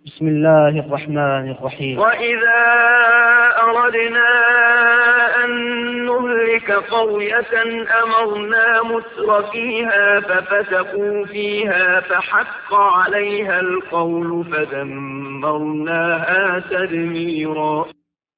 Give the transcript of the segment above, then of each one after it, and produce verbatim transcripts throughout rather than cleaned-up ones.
بسم الله الرحمن الرحيم. وإذا أردنا أن نهلك قرية أمرنا متر فيها ففسقوا فيها فحق عليها القول فدمرناها تدميرا.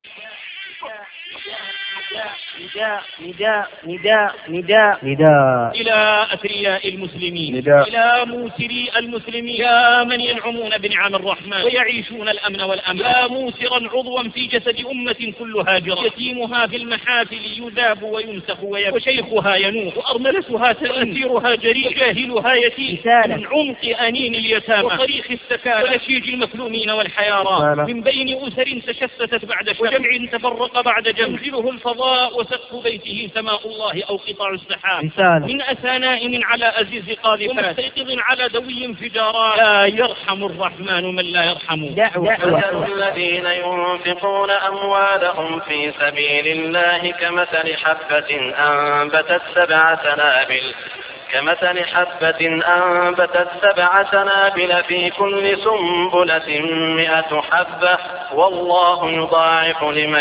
نداء نداء نداء نداء نداء إلى أثرياء المسلمين، نداء إلى موسري المسلمين، يا من ينعمون بنعم الرحمن ويعيشون الأمن والأمن، يا موسرا عضوا في جسد أمة كلها جرى، يتيمها في المحافل يذاب ويمسخ ويبكي، وشيخها ينوح، وأرملتها تأثيرها جريء، وجاهلها يتيم من عمق أنين اليتامى وصريخ السكارى ونشيج المكلومين والحيارى، من بين أسر تشتتت بعد شر وجمع تفرق بعد جمع، ينزله الفضاء وسقف بيته سماء الله أو قطع السحاب، من أسى نائم على أزيز قاذفات ومستيقظ على دوي انفجارات، لا يرحم الرحمن من لا يرحم. مثل الذين ينفقون أموالهم في سبيل الله كمثل حبة أنبتت سبع سنابل كمثل حبة أنبتت سبع سنابل في كل سنبلة مئة حبة والله يضاعف لمن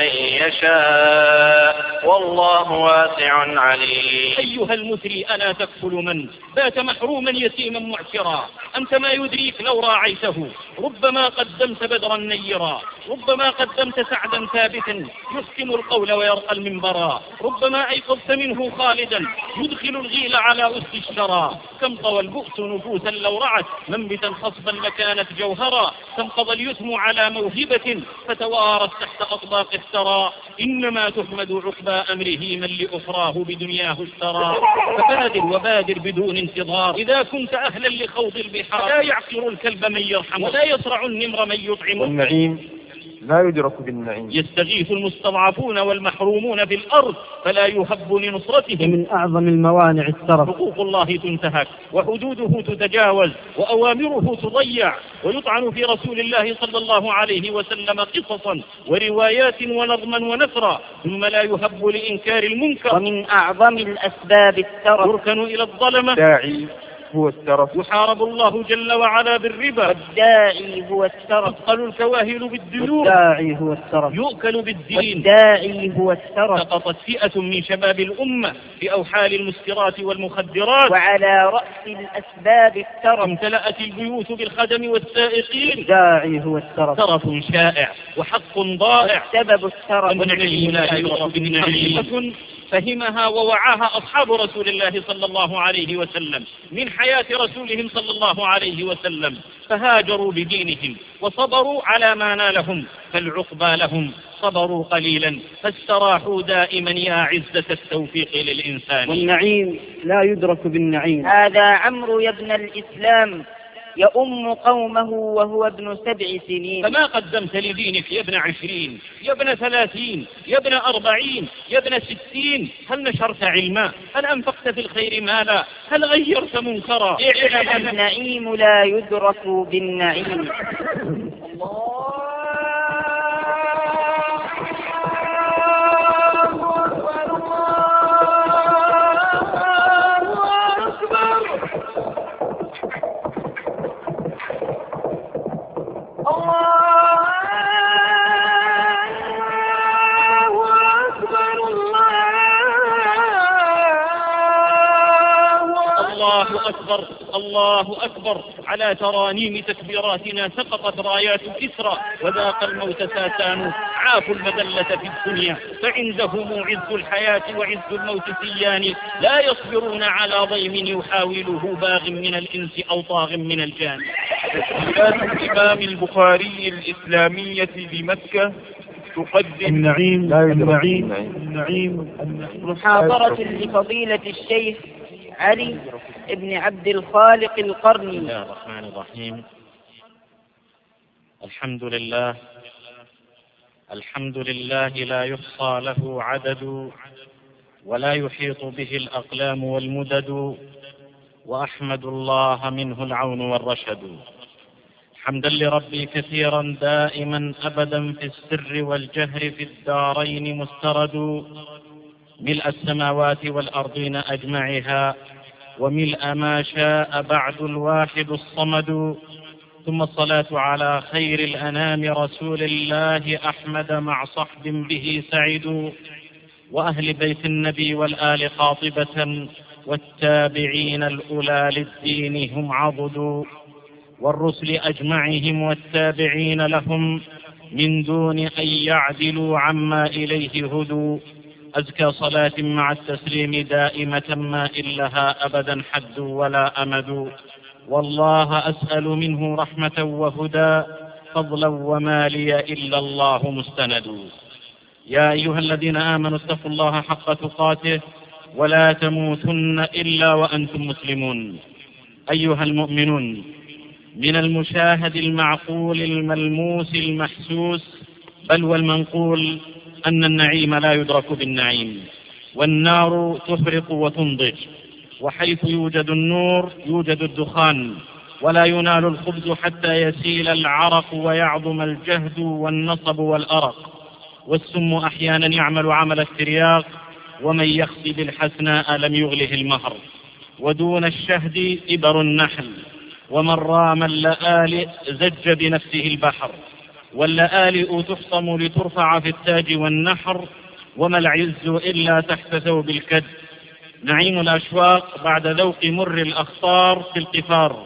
يشاء والله واسع عليم. أيها المثري ألا تكفل من بات محروما يتيما معسرا؟ أنت ما يدريك لو راعيته ربما قدمت بدرا نيرا، ربما قدمت سعدا ثابتا يحكم القول ويرقى المنبرا، ربما أيقظت منه خالدا يدخل الغيل على أسد الشرى. كم طوى البؤس نفوسا لو رعت منبتا خصبا لكانت جوهرا، كم قضى اليتم على موهبة فتوارت تحت أطباق الثرى. إنما تحمد عقبى أمره من لأخراه بدنياه اشترى. فبادر وبادر بدون انتظار إذا كنت أهلا لخوض البحار، لا يعقر الكلب من يرحم ولا يصرع النمر من يطعم. والنعيم لا يدرك بالنعيم. يستغيث المستضعفون والمحرومون في الأرض فلا يهب لنصرتهم. من أعظم الموانع الترف. حقوق الله تنتهك وحدوده تتجاوز وأوامره تضيع، ويطعن في رسول الله صلى الله عليه وسلم قصصا وروايات ونظما ونثرا، ثم لا يهب لإنكار المنكر. ومن أعظم الأسباب الترف. يركن إلى الظلمة داعي هو الترف. يحارب الله جل وعلا بالربا. والداعي هو الترف. تثقل الكواهل بالديون. والداعي هو الترف. يؤكل بالدين. والداعي هو الترف. سقطت فئة من شباب الأمة في أوحال المسكرات والمخدرات. وعلى رأس الأسباب الترف. امتلأت البيوت بالخدم والسائقين. الداعي هو الترف. ترف شائع وحق ضائع. سبب الترف. والنعيم لا يدرك بالنعيم. فهمها ووعاها أصحاب رسول الله صلى الله عليه وسلم من حياة رسولهم صلى الله عليه وسلم، فهاجروا بدينهم وصبروا على ما نالهم، فالعقبى لهم صبروا قليلا فاستراحوا دائما يا عزة التوفيق للإنسان. والنعيم لا يدرك بالنعيم. هذا عمرو يا ابن الإسلام يؤم قومه وهو ابن سبع سنين. فما قدمت لدينك يا ابن عشرين، يا ابن ثلاثين، يا ابن أربعين، يا ابن ستين؟ هل نشرت علما؟ هل أنفقت في الخير مالا؟ هل غيرت منكرا؟ النعيم لا يدرك بالنعيم. الله أكبر الله أكبر. على ترانيم تكبيراتنا سقطت رايات كسرى وذاق الموت ساسان، عافوا المذلة في الدنيا فعندهم عز الحياة وعز الموت سيان، لا يصبرون على ضيم يحاوله باغ من الإنس أو طاغ من الجان. الإمام البخاري الإسلامية بمكة تقدم النعيم لا النعيم النعيم. محاضرة لفضيلة الشيخ علي ابن عبد الخالق القرني. بسم الله الرحمن الرحيم. الحمد لله الحمد لله لا يحصى له عدد ولا يحيط به الأقلام والمدد، وأحمد الله منه العون والرشد، حمدا لربي كثيرا دائما أبدا في السر والجهر في الدارين مسترد، ملء السماوات والأرضين أجمعها وملء ما شاء بعد الواحد الصمد، ثم الصلاة على خير الأنام رسول الله أحمد مع صحب به سعدوا، وأهل بيت النبي والآل قاطبة، والتابعين الأولى للدين هم عضدوا، والرسل أجمعهم والتابعين لهم من دون أن يعدلوا عما إليه هدوا. أزكى صلاة مع التسليم دائمة ما إلها أبدا حد ولا أمد، والله أسأل منه رحمة وهدى فضلا وما لي إلا الله مستند. يا أيها الذين آمنوا اتقوا الله حق تقاته ولا تموتن إلا وأنتم مسلمون. أيها المؤمنون، من المشاهد المعقول الملموس المحسوس بل والمنقول أن النعيم لا يدرك بالنعيم، والنار تحرق وتنضج، وحيث يوجد النور يوجد الدخان، ولا ينال الخبز حتى يسيل العرق ويعظم الجهد والنصب والأرق، والسم أحيانا يعمل عمل الترياق، ومن يخسب الحسناء لم يغله المهر، ودون الشهد إبر النحل، ومن رام اللآلئ زج بنفسه البحر، واللآلئ تحطم لترفع في التاج والنحر، وما العز إلا تحت ثوب الكد. نعيم الأشواق بعد ذوق مر الأخطار في القفار،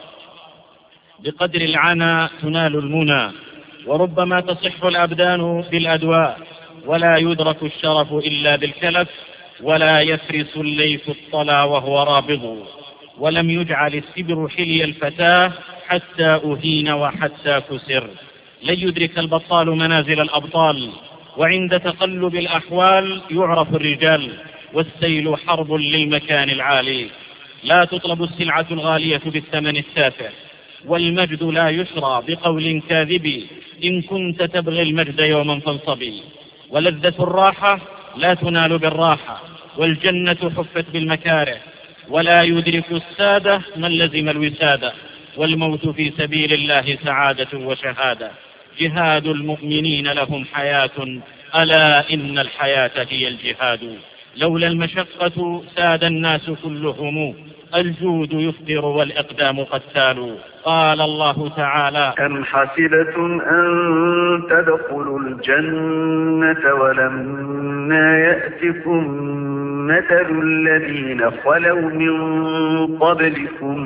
بقدر العنى تنال المنى، وربما تصح الأبدان بالأدواء، ولا يدرك الشرف إلا بالكلف، ولا يفرس الليث الطلا وهو رابض، ولم يجعل السبر حلي الفتاة حتى أهين وحتى كسر. لن يدرك البطال منازل الأبطال، وعند تقلب الأحوال يعرف الرجال، والسيل حرب للمكان العالي. لا تطلب السلعة الغالية بالثمن التافه، والمجد لا يشرى بقول كاذب، إن كنت تبغي المجد يوما فانصبي. ولذة الراحة لا تنال بالراحة، والجنة حفت بالمكاره، ولا يدرك السادة من لزم الوسادة، والموت في سبيل الله سعادة وشهادة. جهاد المؤمنين لهم حياة، ألا إن الحياة هي الجهاد. لولا المشقة ساد الناس كلهم، الجود يفطر والإقدام قتال. قال الله تعالى: أم حسبتم أن تدخلوا الجنة ولما يأتكم مثل الذين خلوا من قبلكم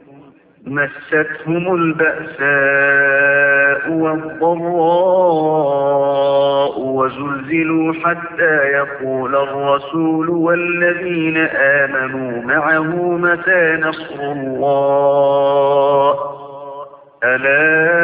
مستهم البأساء والضراء وزلزلوا حتى يقول الرسول والذين آمنوا معه متى نصر الله ألا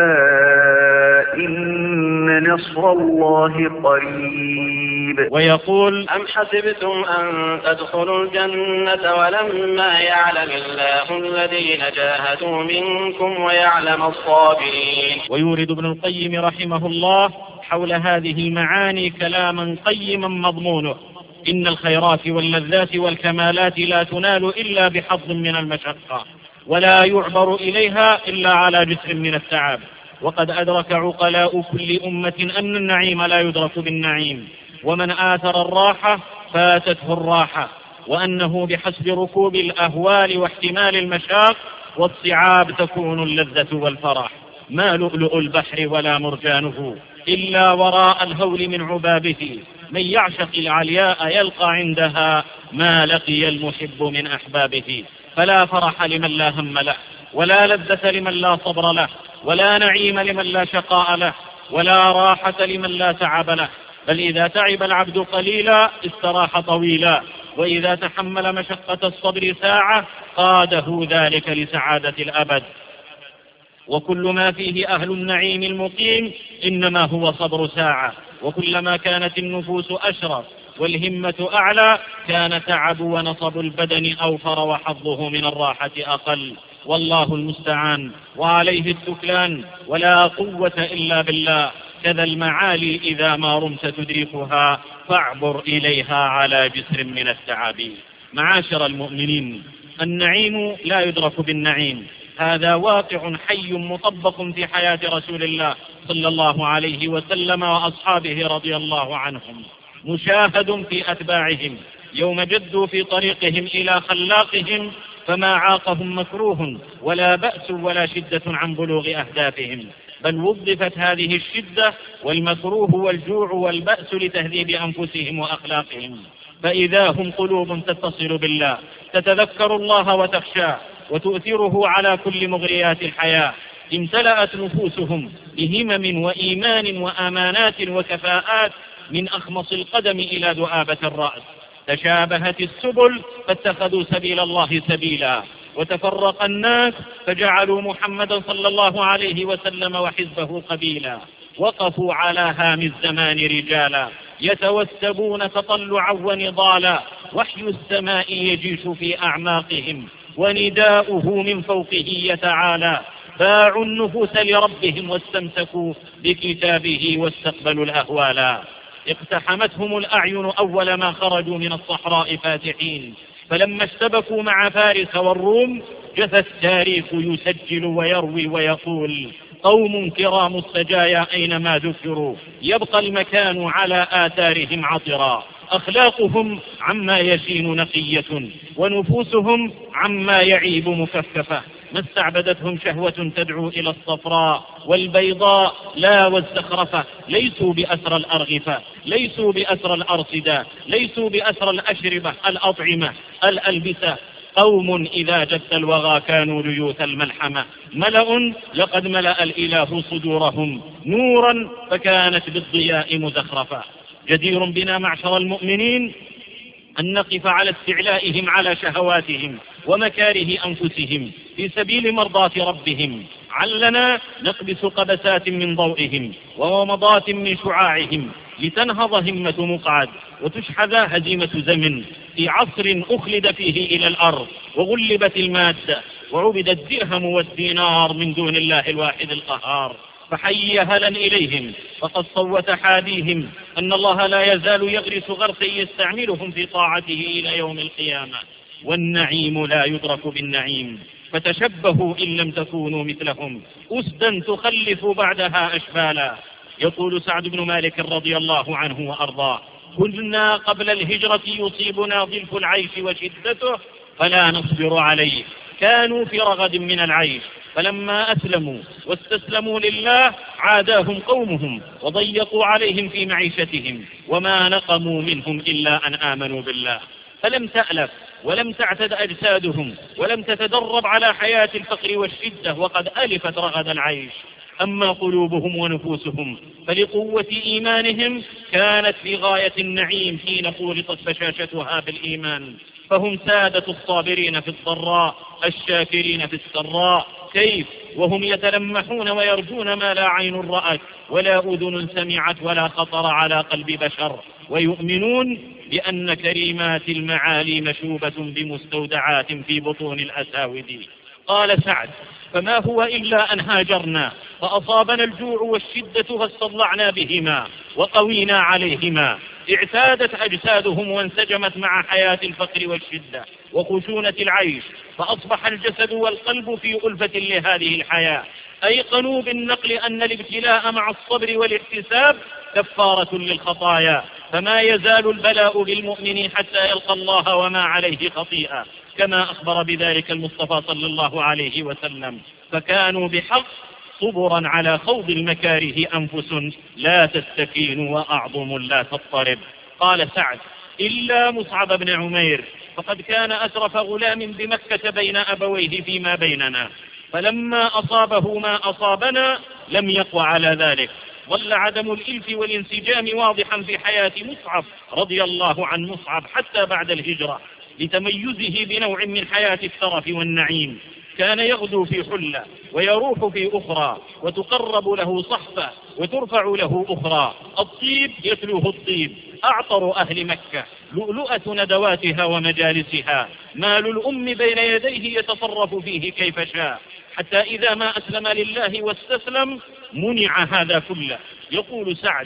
إن نصر الله قريب. ويقول: أم حسبتم أن تدخلوا الجنة ولما يعلم الله الذين جاهدوا منكم ويعلم الصابرين. ويورد ابن القيم رحمه الله حول هذه المعاني كلاما قيما مضمونه: إن الخيرات واللذات والكمالات لا تنال إلا بحظ من المشقة، ولا يعبر إليها إلا على جسر من التعب. وقد أدرك عقلاء كل أمة أن النعيم لا يدرك بالنعيم، ومن آثر الراحة فاتته الراحة، وأنه بحسب ركوب الأهوال واحتمال المشاق والصعاب تكون اللذة والفرح. ما لؤلؤ البحر ولا مرجانه إلا وراء الهول من عبابه، من يعشق العلياء يلقى عندها ما لقي المحب من أحبابه. فلا فرح لمن لا هم له، ولا لذة لمن لا صبر له، ولا نعيم لمن لا شقاء له، ولا راحة لمن لا تعب له. بل إذا تعب العبد قليلا استراح طويلا، وإذا تحمل مشقة الصبر ساعة قاده ذلك لسعادة الأبد. وكل ما فيه أهل النعيم المقيم إنما هو صبر ساعة، وكلما كانت النفوس أشرف والهمة أعلى كان تعب ونصب البدن أوفر وحظه من الراحة أقل. والله المستعان وعليه التكلان، ولا قوة إلا بالله. كذا المعالي إذا ما رمت تدركها فاعبر إليها على جسر من التعب. معاشر المؤمنين، النعيم لا يدرك بالنعيم، هذا واقع حي مطبق في حياة رسول الله صلى الله عليه وسلم وأصحابه رضي الله عنهم، مشاهد في أتباعهم يوم جدوا في طريقهم إلى خلاقهم فما عاقهم مكروه ولا بأس ولا شدة عن بلوغ أهدافهم، بل وظفت هذه الشدة والمكروه والجوع والبأس لتهذيب أنفسهم وأخلاقهم، فإذا هم قلوب تتصل بالله تتذكر الله وتخشاه وتؤثره على كل مغريات الحياة، امتلأت نفوسهم بهمم وإيمان وأمانات وكفاءات من أخمص القدم إلى ذؤابة الرأس. تشابهت السبل فاتخذوا سبيل الله سبيلا، وتفرق الناس فجعلوا محمدا صلى الله عليه وسلم وحزبه قبيلا. وقفوا على هام الزمان رجالا يتوسبون تطلعا ونضالا، وحي السماء يجيش في أعماقهم ونداؤه من فوقه يتعالى. باعوا النفوس لربهم واستمسكوا بكتابه واستقبلوا الأهوالا. اقتحمتهم الأعين أول ما خرجوا من الصحراء فاتحين، فلما اشتبكوا مع فارس والروم جثى التاريخ يسجل ويروي ويقول: قوم كرام السجايا أينما ذكروا يبقى المكان على آثارهم عطرا. أخلاقهم عما يشين نقية، ونفوسهم عما يعيب مكففة. ما استعبدتهم شهوة تدعو إلى الصفراء والبيضاء لا والزخرفة. ليسوا بأسر الأرغفة، ليسوا بأسر الأرصدة، ليسوا بأسر الأشربة الأطعمة الألبسة. قوم إذا جد الوغى كانوا ليوث الملحمة. ملأ لقد ملأ الإله صدورهم نورا فكانت بالضياء مزخرفة. جدير بنا معشر المؤمنين أن نقف على استعلائهم على شهواتهم ومكاره أنفسهم في سبيل مرضاة ربهم. علنا نقبس قبسات من ضوئهم وومضات من شعاعهم لتنهض همة مقعد وتشحذ هزيمة زمن، في عصر أخلد فيه إلى الأرض وغلبت المادة وعبد الدرهم والدينار من دون الله الواحد القهار. فحي هلا إليهم، فقد صوت حاديهم أن الله لا يزال يغرس غرسا يستعملهم في طاعته إلى يوم القيامة. والنعيم لا يدرك بالنعيم، فتشبهوا إن لم تكونوا مثلهم، أسدا تخلف بعدها أشبالا. يقول سعد بن مالك رضي الله عنه وأرضاه: كنا قبل الهجرة يصيبنا ضلف العيش وشدته فلا نصبر عليه. كانوا في رغد من العيش، فلما أسلموا واستسلموا لله عاداهم قومهم وضيقوا عليهم في معيشتهم، وما نقموا منهم إلا أن آمنوا بالله. فلم تألف ولم تعتد أجسادهم ولم تتدرب على حياة الفقر والشدة وقد ألفت رغد العيش. أما قلوبهم ونفوسهم فلقوة إيمانهم كانت في غاية النعيم حين خولطت بشاشتها بالإيمان، فهم سادة الصابرين في الضراء الشاكرين في السراء. كيف وهم يتلمحون ويرجون ما لا عين رأت ولا أذن سمعت ولا خطر على قلب بشر، ويؤمنون بأن كريمات المعالي مشوبة بمستودعات في بطون الأساود. قال سعد: فما هو إلا أن هاجرنا فأصابنا الجوع والشدة فاستضلعنا بهما وقوينا عليهما. اعتادت أجسادهم وانسجمت مع حياة الفقر والشدة وخشونة العيش، فأصبح الجسد والقلب في ألفة لهذه الحياة. أيقنوا بالنقل أن الابتلاء مع الصبر والاحتساب كفارة للخطايا، فما يزال البلاء بالمؤمن حتى يلقى الله وما عليه خطيئة، كما أخبر بذلك المصطفى صلى الله عليه وسلم. فكانوا بحق صبرا على خوض المكاره أنفس لا تستكين وأعظم لا تضطرب. قال سعد: إلا مصعب بن عمير، فقد كان أسرف غلام بمكة بين أبويه فيما بيننا، فلما أصابه ما أصابنا لم يقوى على ذلك. ظل عدم الإلف والانسجام واضحا في حياة مصعب رضي الله عن مصعب حتى بعد الهجرة، لتميزه بنوع من حياة الترف والنعيم. كان يغدو في حلة ويروح في أخرى، وتقرب له صحفة وترفع له أخرى. الطيب يتلوه الطيب، أعطر أهل مكة، لؤلؤة ندواتها ومجالسها، مال الأم بين يديه يتصرف فيه كيف شاء، حتى إذا ما أسلم لله واستسلم منع هذا كله. يقول سعد: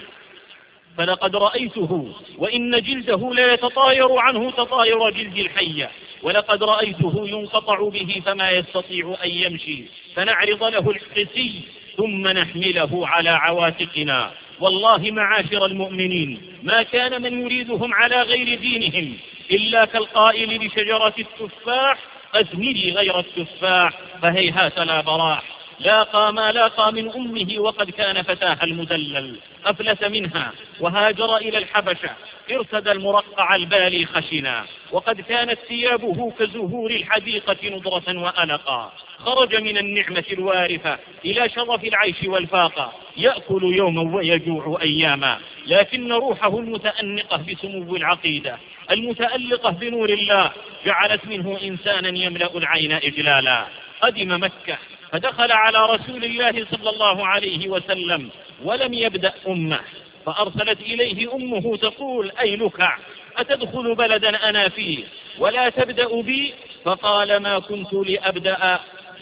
فلقد رأيته وإن جلده لا يتطاير عنه تطاير جلد الحية، ولقد رأيته ينقطع به فما يستطيع أن يمشي، فنعرض له الحسي ثم نحمله على عواتقنا. والله معاشر المؤمنين ما كان من يريدهم على غير دينهم إلا كالقائل لشجرة التفاح: أثمري غير التفاح فهيهات لا براح. لاقى ما لاقى من أمه وقد كان فتاها المدلل، أفلت منها وهاجر إلى الحبشة، ارتدى المرقع البالي خشنا، وقد كانت ثيابه كزهور الحديقة نضرة وألقا. خرج من النعمة الوارثة إلى شرف العيش والفاقة، يأكل يوما ويجوع أياما، لكن روحه المتأنقة بسمو العقيدة المتألقة بنور الله جعلت منه إنسانا يملأ العين إجلالا. قدم مكة فدخل على رسول الله صلى الله عليه وسلم ولم يبدأ أمه، فأرسلت إليه أمه تقول: أي لكع، أتدخل بلدا أنا فيه ولا تبدأ بي؟ فقال: ما كنت لأبدأ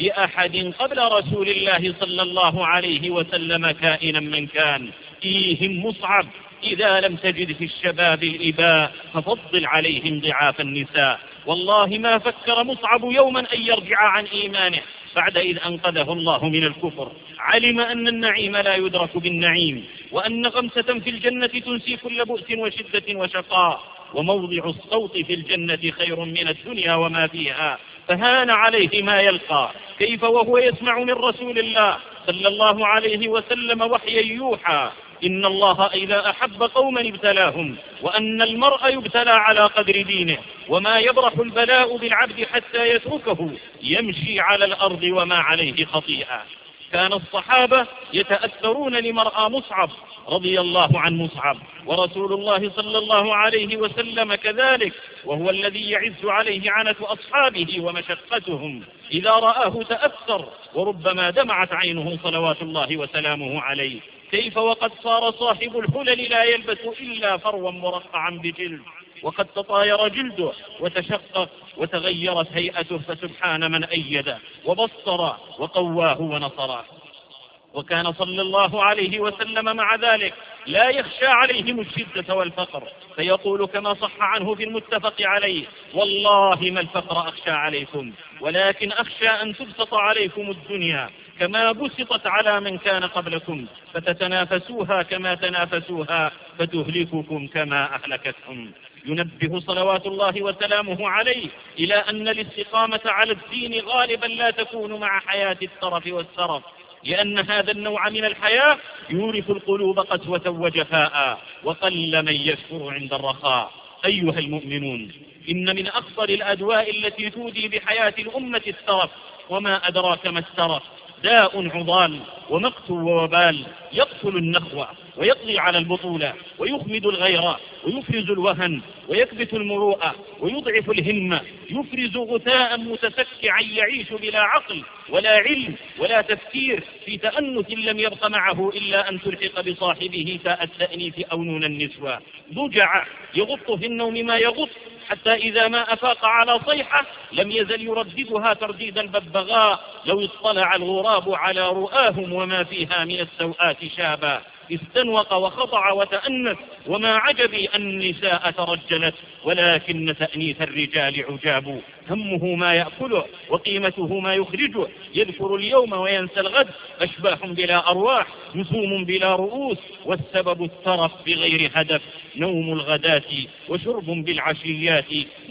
بأحد قبل رسول الله صلى الله عليه وسلم كائنا من كان. إيهم مصعب إذا لم تجد في الشباب الإباء ففضل عليهم ضعاف النساء. والله ما فكر مصعب يوما أن يرجع عن إيمانه بعد إذ أنقذه الله من الكفر. علم أن النعيم لا يدرك بالنعيم، وأن غمسة في الجنة تنسي كل بؤس وشدة وشقاء، وموضع الصوت في الجنة خير من الدنيا وما فيها. فهان عليه ما يلقى، كيف وهو يسمع من رسول الله صلى الله عليه وسلم وحيا يوحى إن الله إذا أحب قوما ابتلاهم، وأن المرء يبتلى على قدر دينه، وما يبرح البلاء بالعبد حتى يتركه يمشي على الأرض وما عليه خطيئة. كان الصحابة يتأثرون لمرأى مصعب رضي الله عن مصعب، ورسول الله صلى الله عليه وسلم كذلك، وهو الذي يعز عليه عنة أصحابه ومشقتهم. إذا رآه تأثر وربما دمعت عينه صلوات الله وسلامه عليه. كيف وقد صار صاحب الحلل لا يلبس إلا فروا مرقعا بجلد، وقد تطاير جلده وتشقق وتغيرت هيئته، فسبحان من أيده وبصر وقواه ونصره. وكان صلى الله عليه وسلم مع ذلك لا يخشى عليهم الشدة والفقر، فيقول كما صح عنه في المتفق عليه: والله ما الفقر أخشى عليكم، ولكن أخشى أن تبسط عليكم الدنيا كما بسطت على من كان قبلكم، فتتنافسوها كما تنافسوها فتهلككم كما أهلكتهم. ينبه صلوات الله وسلامه عليه إلى أن الاستقامة على الدين غالبا لا تكون مع حياة الترف والسرف، لأن هذا النوع من الحياة يورث القلوب قسوة وجفاء، وقل من يشكر عند الرخاء. أيها المؤمنون، إن من أخطر الأدواء التي تودي بحياة الأمة الترف، وما أدراك ما الترف، داء عضال ومقت ووبال، يقتل النخوة ويقضي على البطولة ويخمد الغيرة ويفرز الوهن ويكبت المروءة ويضعف الهمة، يفرز غثاء متسكعا يعيش بلا عقل ولا علم ولا تفكير، في تأنث لم يبق معه إلا أن تلحق بصاحبه تاء التأنيث أو نون النسوة. ضجع يغط في النوم ما يغط، حتى إذا ما أفاق على صيحة لم يزل يرددها ترديد الببغاء: لو اطلع الغراب على رؤاهم وما فيها من السوءات شابا. استنوق وخضع وتأنث، وما عجبي أن النساء ترجلت، ولكن تأنيث الرجال عجاب. همه ما يأكله وقيمته ما يخرجه، يذكر اليوم وينسى الغد، أشباح بلا أرواح، نسوم بلا رؤوس، والسبب الترف بغير هدف، نوم الغداة وشرب بالعشيات،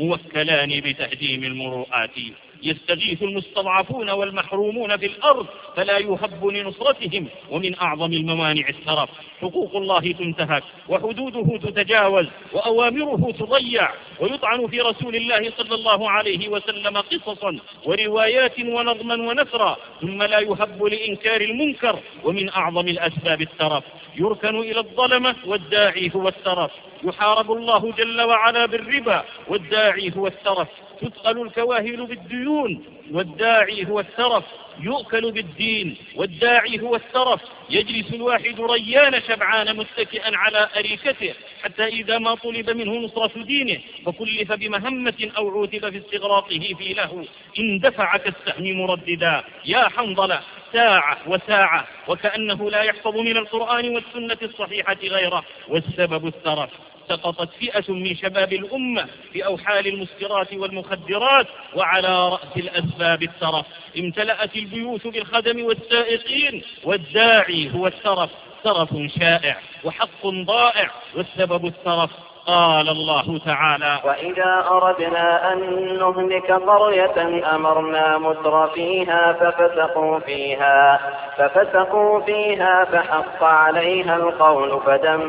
موكلان بتهديم المروءات. يستغيث المستضعفون والمحرومون في الأرض فلا يهب لنصرتهم، ومن أعظم الموانع الترف. حقوق الله تنتهك وحدوده تتجاوز وأوامره تضيع، ويطعن في رسول الله صلى الله عليه وسلم قصصا وروايات ونظما ونثرا، ثم لا يهب لإنكار المنكر، ومن أعظم الأسباب الترف. يركن إلى الظلمة والداعي هو الترف، يحارب الله جل وعلا بالربا والداعي هو الترف، تثقل الكواهل بالديون والداعي هو الترف، يؤكل بالدين والداعي هو الترف. يجلس الواحد ريان شبعان متكئا على أريكته، حتى إذا ما طلب منه نصرة دينه فكلف بمهمة أو عوتب في استغراقه في له اندفع كالسهم مرددا. يا حنظلة، ساعة وساعة وكأنه لا يحفظ من القرآن والسنة الصحيحة غيره، والسبب الترف. سقطت فئة من شباب الأمة في أوحال المسكرات والمخدرات، وعلى رأس الأسباب الترف. امتلأت البيوت بالخدم والسائقين، والداعي هو الترف. ترف شائع وحق ضائع، والسبب الترف. قال الله تعالى: وإذا أردنا أن نهلك قرية أمرنا متر فيها ففسقوا فيها ففسقوا فيها فحق عليها القول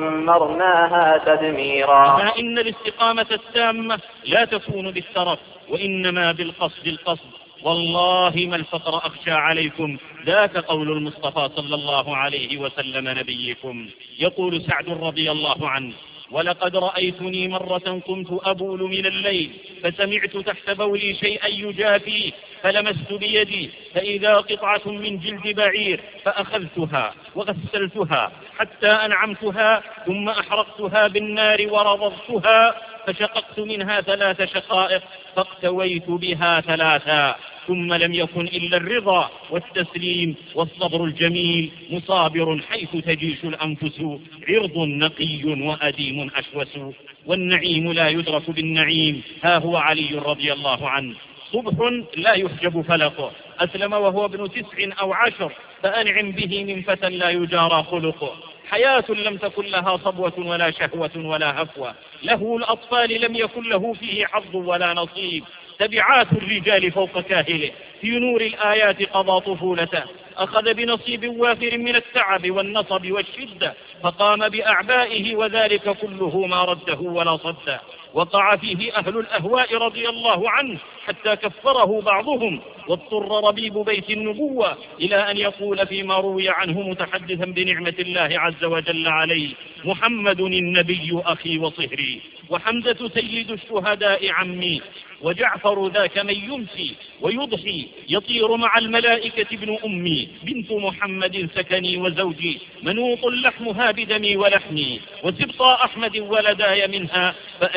فدمرناها تدميرا. فإن الاستقامة التامة لا تكون بالترف، وإنما بالقصد القصد. والله ما الفقر أخشى عليكم، ذاك قول المصطفى صلى الله عليه وسلم نبيكم. يقول سعد رضي الله عنه: ولقد رأيتني مرة كنت أبول من الليل فسمعت تحت بولي شيئا يجافي فلمست بيدي فإذا قطعة من جلد بعير فأخذتها وغسلتها حتى أنعمتها ثم أحرقتها بالنار ورضضتها فشققت منها ثلاث شقائق فاقتويت بها ثلاثا، ثم لم يكن إلا الرضا والتسليم والصبر الجميل مصابر حيث تجيش الأنفس، عرض نقي وأديم أشوس، والنعيم لا يدرك بالنعيم. ها هو علي رضي الله عنه: صبح لا يحجب فلقه، أسلم وهو ابن تسع أو عشر فأنعم به من فتى لا يجارى خلقه. حياة لم تكن لها صبوة ولا شهوة ولا هفوة، له الأطفال لم يكن له فيه حظ ولا نصيب، تبعات الرجال فوق كاهله، في نور الآيات قضى طفولته، أخذ بنصيب وافر من التعب والنصب والشدة فقام بأعبائه، وذلك كله ما رده ولا صده. وقع فيه أهل الأهواء رضي الله عنه حتى كفره بعضهم، واضطر ربيب بيت النبوة إلى أن يقول فيما روي عنه متحدثا بنعمة الله عز وجل عليه: محمد النبي أخي وصهري، وحمزة سيد الشهداء عمي، وجعفر ذاك من يمسي ويضحي يطير مع الملائكة ابن أمي، بنت محمد سكني وزوجي، منوط لحمها بدمي ولحمي، وسبطى أحمد ولداي منها،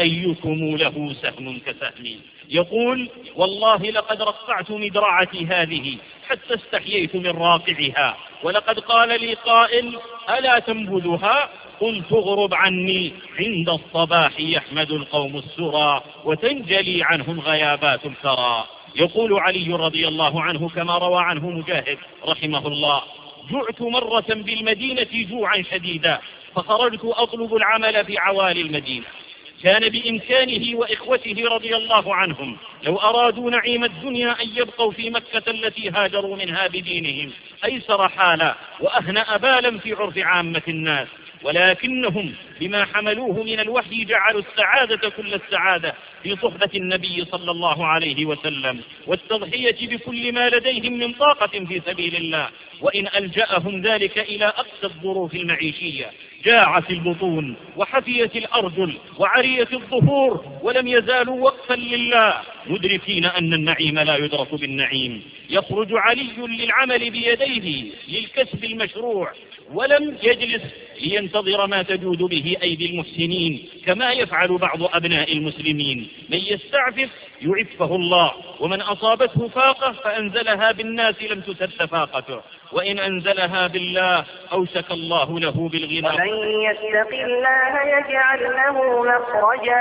فأيكم له سهم كسهمي. يقول: والله لقد رقعت مدرعتي هذه حتى استحييت من راقعها، ولقد قال لي قائل: ألا تنبذها؟ قلت: اغرب عني، عند الصباح يحمد القوم السرى وتنجلي عنهم غيابات الثرى. يقول علي رضي الله عنه كما روى عنه مجاهد رحمه الله: جعت مرة بالمدينة جوعا شديدا فخرجت أطلب العمل في عوالي المدينة. كان بإمكانه وإخوته رضي الله عنهم لو أرادوا نعيم الدنيا أن يبقوا في مكة التي هاجروا منها بدينهم أيسر حالا وأهنأ بالا في عرف عامة الناس، ولكنهم بما حملوه من الوحي جعلوا السعادة كل السعادة في صحبة النبي صلى الله عليه وسلم، والتضحية بكل ما لديهم من طاقة في سبيل الله، وإن ألجأهم ذلك إلى أقصى الظروف المعيشية. جاعت البطون وحفيت الأرجل وعريت الظهور، ولم يزالوا وقفا لله مدركين أن النعيم لا يدرك بالنعيم. يخرج علي للعمل بيديه للكسب المشروع، ولم يجلس لينتظر ما تجود به أيدي المحسنين كما يفعل بعض أبناء المسلمين. من يستعفف يعفه الله، ومن أصابته فاقة فأنزلها بالناس لم تسد فاقته، وإن أنزلها بالله أوشك الله له بالغنى. ومن يتق الله يجعل له مخرجا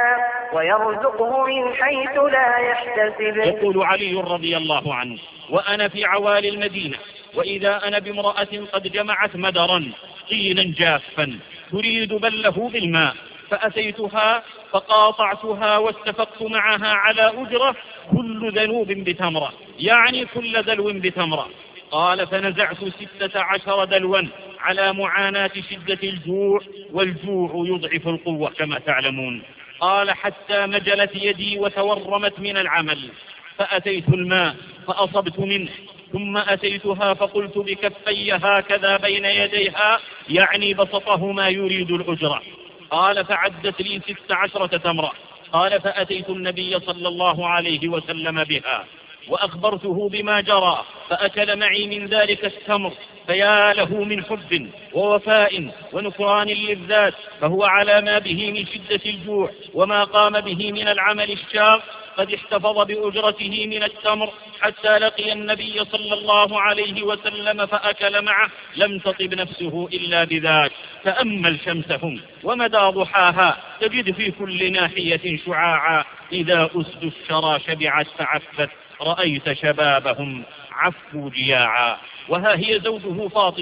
ويرزقه من حيث لا يحتسب. يقول علي رضي الله عنه: وأنا في عوالي المدينة، وإذا أنا بامرأة قد جمعت مدرا طينا جافا تريد بله بالماء، فأتيتها فقاطعتها واتفقت معها على أجرة كل ذنوب بتمرة، يعني كل دلو بتمرة. قال: فنزعت ستة عشر دلوا على معاناة شدة الجوع، والجوع يضعف القوة كما تعلمون. قال: حتى مجلت يدي وتورمت من العمل، فأتيت الماء فأصبت منه، ثم أتيتها فقلت بكفي هكذا بين يديها، يعني بسطهما يريد الأجرة. قال: فعدت لي ست عشرة تمرة. قال: فأتيت النبي صلى الله عليه وسلم بها وأخبرته بما جرى، فأكل معي من ذلك التمر، فيا له من حب ووفاء ونكران للذات، فهو على ما به من شدة الجوع وما قام به من العمل الشاق قد احتفظ بأجرته من التمر حتى لقي النبي صلى الله عليه وسلم فأكل معه، لم تطب نفسه إلا بذاك. تأمل شمسهم ومدى ضحاها، تجد في كل ناحية شعاعا، إذا أسد الشرى شبعت فعفت، رأيت شبابهم عفوا جياعا. وها هي زوجه فاطمة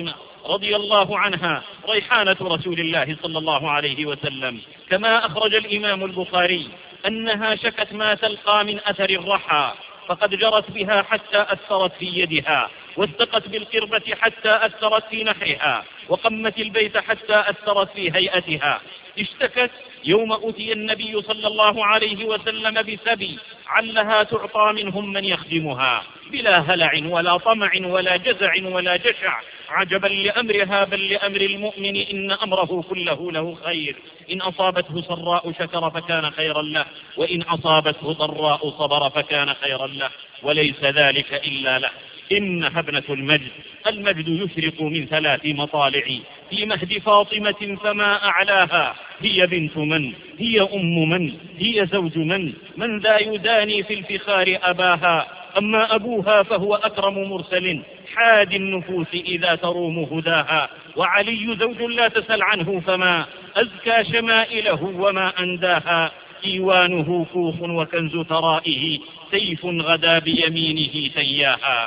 رضي الله عنها ريحانة رسول الله صلى الله عليه وسلم، كما أخرج الإمام البخاري أنها شكت ما تلقى من أثر الرحى، فقد جرت بها حتى أثرت في يدها، واستقت بالقربة حتى أثرت في نحرها، وقمت البيت حتى أثرت في هيئتها. اشتكت يوم أتي النبي صلى الله عليه وسلم بسبي علها تعطى منهم من يخدمها، بلا هلع ولا طمع ولا جزع ولا جشع، عجبا لأمرها بل لأمر المؤمن إن أمره كله له خير، إن أصابته سراء شكر فكان خيرا له، وإن أصابته ضراء صبر فكان خيرا له، وليس ذلك إلا له. إنها ابنة المجد، المجد يشرق من ثلاث مطالع، في مهد فاطمة فما أعلاها، هي بنت من؟ هي أم من؟ هي زوج من؟ من ذا يداني في الفخار أباها؟ أما أبوها فهو أكرم مرسل، حاد النفوس إذا تروم هداها، وعلي زوج لا تسل عنه فما أزكى شمائله وما أنداها، إيوانه كوخ وكنز ترائه، سيف غدا بيمينه سياها.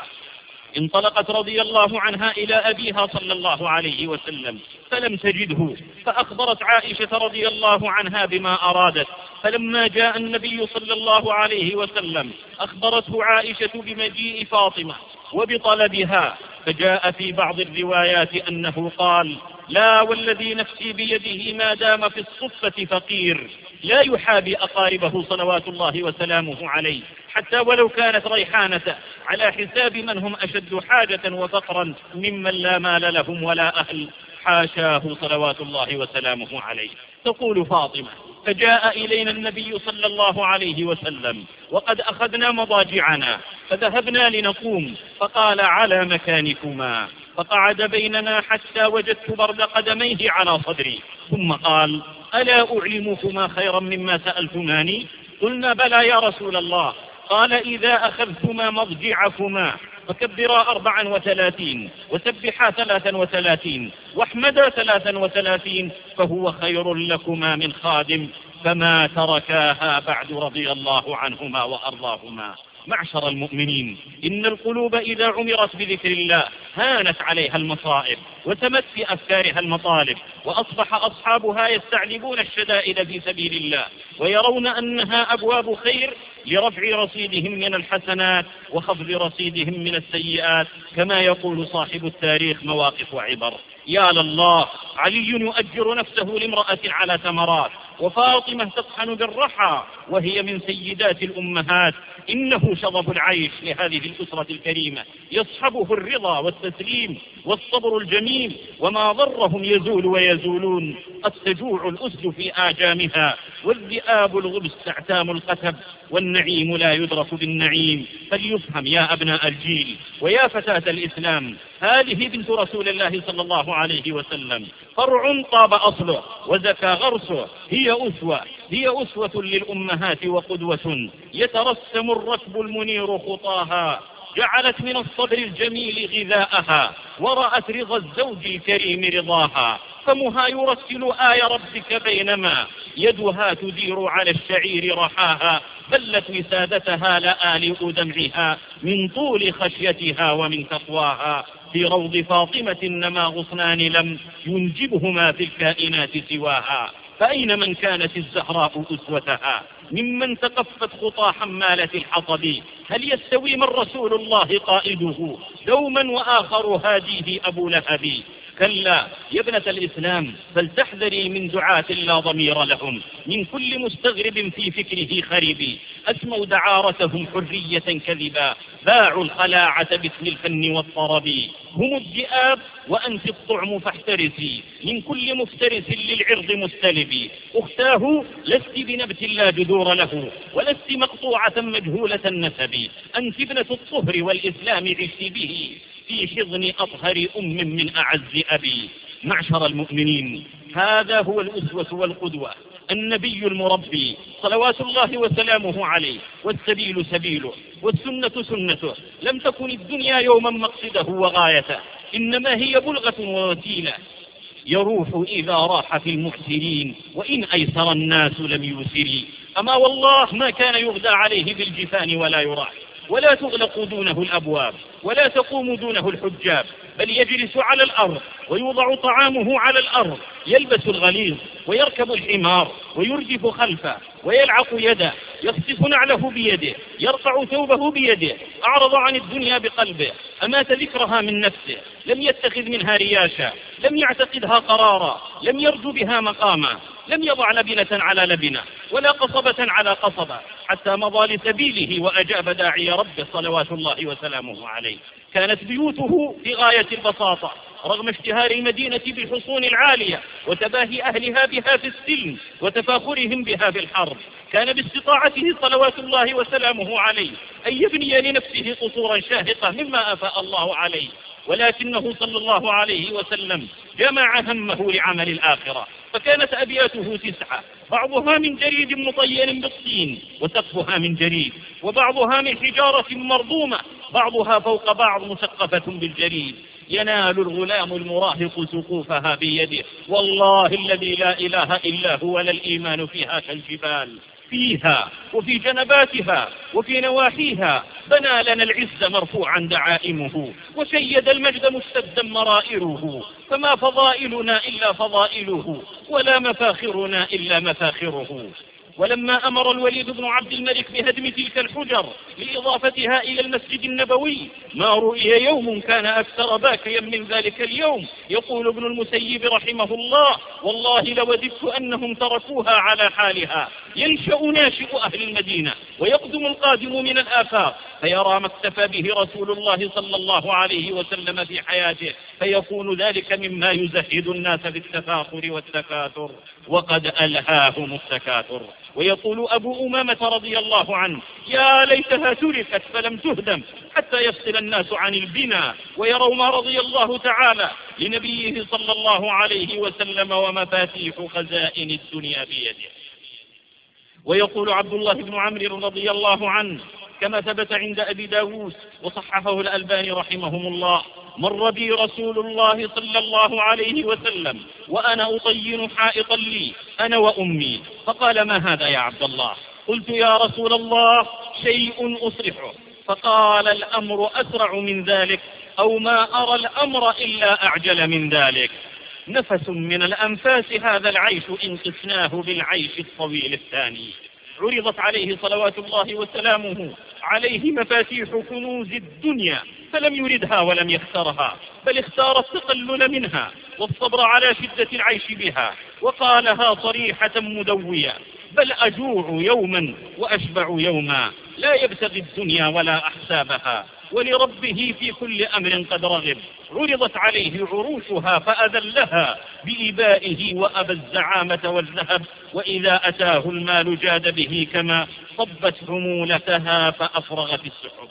انطلقت رضي الله عنها إلى أبيها صلى الله عليه وسلم فلم تجده، فأخبرت عائشة رضي الله عنها بما أرادت، فلما جاء النبي صلى الله عليه وسلم أخبرته عائشة بمجيء فاطمة وبطلبها، فجاء في بعض الروايات أنه قال: لا والذي نفسي بيده ما دام في الصفة فقير لا يحابي أقاربه صلوات الله وسلامه عليه، حتى ولو كانت ريحانة على حساب من هم أشد حاجة وفقرا ممن لا مال لهم ولا أهل، حاشاه صلوات الله وسلامه عليه. تقول فاطمة: فجاء إلينا النبي صلى الله عليه وسلم وقد أخذنا مضاجعنا فذهبنا لنقوم، فقال: على مكانكما، فقعد بيننا حتى وجدت برد قدميه على صدري، ثم قال: ألا أعلمكما خيرا مما سألتماني؟ قلنا: بلى يا رسول الله. قال: إذا أخذتما مضجعكما فكبرا أربعا وثلاثين، وسبحا ثلاثا وثلاثين، واحمدا ثلاثا وثلاثين، فهو خير لكما من خادم، فما تركاها بعد رضي الله عنهما وأرضاهما. معشر المؤمنين، إن القلوب إذا عمرت بذكر الله هانت عليها المصائب وتمت في أفكارها المطالب، وأصبح أصحابها يستعلبون الشدائد في سبيل الله، ويرون أنها أبواب خير لرفع رصيدهم من الحسنات وخفض رصيدهم من السيئات، كما يقول صاحب التاريخ: مواقف وعبر. يا لله، علي يؤجر نفسه لامرأة على ثمرات، وفاطمة تطحن بالرحى وهي من سيدات الأمهات. إنه شظف العيش لهذه الأسرة الكريمة، يصحبه الرضا والتسليم والصبر الجميل، وما ضرهم يزول ويزولون. قد تجوع الأسد في آجامها، والذئاب الغبس تعتام القتب، والنعيم لا يدرك بالنعيم. فليفهم يا أبناء الجيل ويا فتاة الإسلام، هذه بنت رسول الله صلى الله عليه وسلم، فرع طاب أصله وزكى غرسه، هي أسوة هي أسوة للأمهات وقدوة، يترسم الركب المنير خطاها، جعلت من الصبر الجميل غذاءها، ورأت رضا الزوج الكريم رضاها. فمها يرسل آي ربك بينما يدها تدير على الشعير رحاها، بلت وسادتها لآلئ دمعها من طول خشيتها ومن تقواها. في روض فاطمة نما غصنان لم ينجبهما في الكائنات سواها، فأين من كانت الزهراء أسوتها ممن تقفت خطى حمالة الحطب؟ هل يستوي من رسول الله قائده دوما وآخر هاديه أبو لهب؟ كلا يا ابنة الإسلام، فلتحذري من دعاة لا ضمير لهم، من كل مستغرب في فكره خريب، أسموا دعارتهم حرية كذبا، باعوا الخلاعة باسم الفن والطرب. هم الذئاب وأنت الطعم فاحترسي، من كل مفترس للعرض مستلب. أختاه لست بنبت لا جذور له، ولست مقطوعة مجهولة النسب، أنت ابنة الطهر والإسلام عشت به، في حضن أطهر أم من أعز أبي. معشر المؤمنين، هذا هو الأسوة والقدوة، النبي المربي صلوات الله وسلامه عليه، والسبيل سبيله، والسنة سنته. لم تكن الدنيا يوما مقصده وغايته، إنما هي بلغة ووسيلة، يروح إذا راح في المحسنين، وإن أيسر الناس لم يسري. أما والله ما كان يغدى عليه بالجفان ولا يراح، ولا تغلق دونه الأبواب، ولا تقوم دونه الحجاب، بل يجلس على الأرض ويوضع طعامه على الأرض، يلبس الغليظ ويركب الحمار ويرجف خلفه ويلعق يده، يخصف نعله بيده، يرفع ثوبه بيده، أعرض عن الدنيا بقلبه، أمات ذكرها من نفسه، لم يتخذ منها رياشا، لم يعتقدها قرارا، لم يرجو بها مقاما، لم يضع لبنة على لبنة ولا قصبة على قصبة، حتى مضى لسبيله وأجاب داعي ربه صلوات الله وسلامه عليه. كانت بيوته في غاية البساطة رغم اشتهار المدينة بالحصون العالية وتباهي أهلها بها في السلم وتفاخرهم بها في الحرب. كان باستطاعته صلوات الله وسلامه عليه أن يبني لنفسه قصورا شاهقة مما أفاء الله عليه، ولكنه صلى الله عليه وسلم جمع همه لعمل الآخرة، فكانت أبياته تسعة، بعضها من جريد مطين بالطين وسقفها من جريد، وبعضها من حجارة مرضومة بعضها فوق بعض مسقفة بالجريد. ينال الغلام المراهق سقوفها بيده، والله الذي لا إله إلا هو للإيمان فيها كالجبال. فيها وفي جنباتها وفي نواحيها بنى لنا العز مرفوعا دعائمه، وشيد المجد مستدا مرائره، فما فضائلنا إلا فضائله ولا مفاخرنا إلا مفاخره. ولما أمر الوليد بن عبد الملك بهدم تلك الحجر لإضافتها إلى المسجد النبوي ما رؤي يوم كان أكثر باكيا من ذلك اليوم. يقول ابن المسيب رحمه الله: والله لوددت أنهم تركوها على حالها. ينشأ ناشئ أهل المدينة ويقدم القادم من الآفاق فيرى ما اكتفى به رسول الله صلى الله عليه وسلم في حياته، فيكون ذلك مما يزهد الناس بالتفاخر والتكاثر، وقد ألهاهم التكاثر. ويقول أبو أمامة رضي الله عنه: يا ليتها تركت فلم تهدم حتى يفصل الناس عن البناء ويروا ما رضي الله تعالى لنبيه صلى الله عليه وسلم ومفاتيح خزائن الدنيا بيده. ويقول عبد الله بن عمرو رضي الله عنه كما ثبت عند أبي داود وصححه الألباني رحمهم الله: مر بي رسول الله صلى الله عليه وسلم وأنا أطين حائطا لي أنا وأمي، فقال: ما هذا يا عبد الله؟ قلت: يا رسول الله شيء أصرحه. فقال: الأمر أسرع من ذلك، أو ما أرى الأمر إلا أعجل من ذلك. نفس من الأنفاس هذا العيش إن قسناه بالعيش الطويل الثاني. عرضت عليه صلوات الله وسلامه عليه مفاتيح كنوز الدنيا فلم يردها ولم يختارها، بل اختار التقلل منها والصبر على شدة العيش بها، وقالها صريحة مدوية: بل أجوع يوما وأشبع يوما، لا يبتغي الدنيا ولا أحسابها، ولربه في كل أمر قد رغب. عرضت عليه عروشها فأذلها بإبائه وأبى الزعامة والذهب، وإذا أتاه المال جاد به كما صبت حمولتها فأفرغت السحب.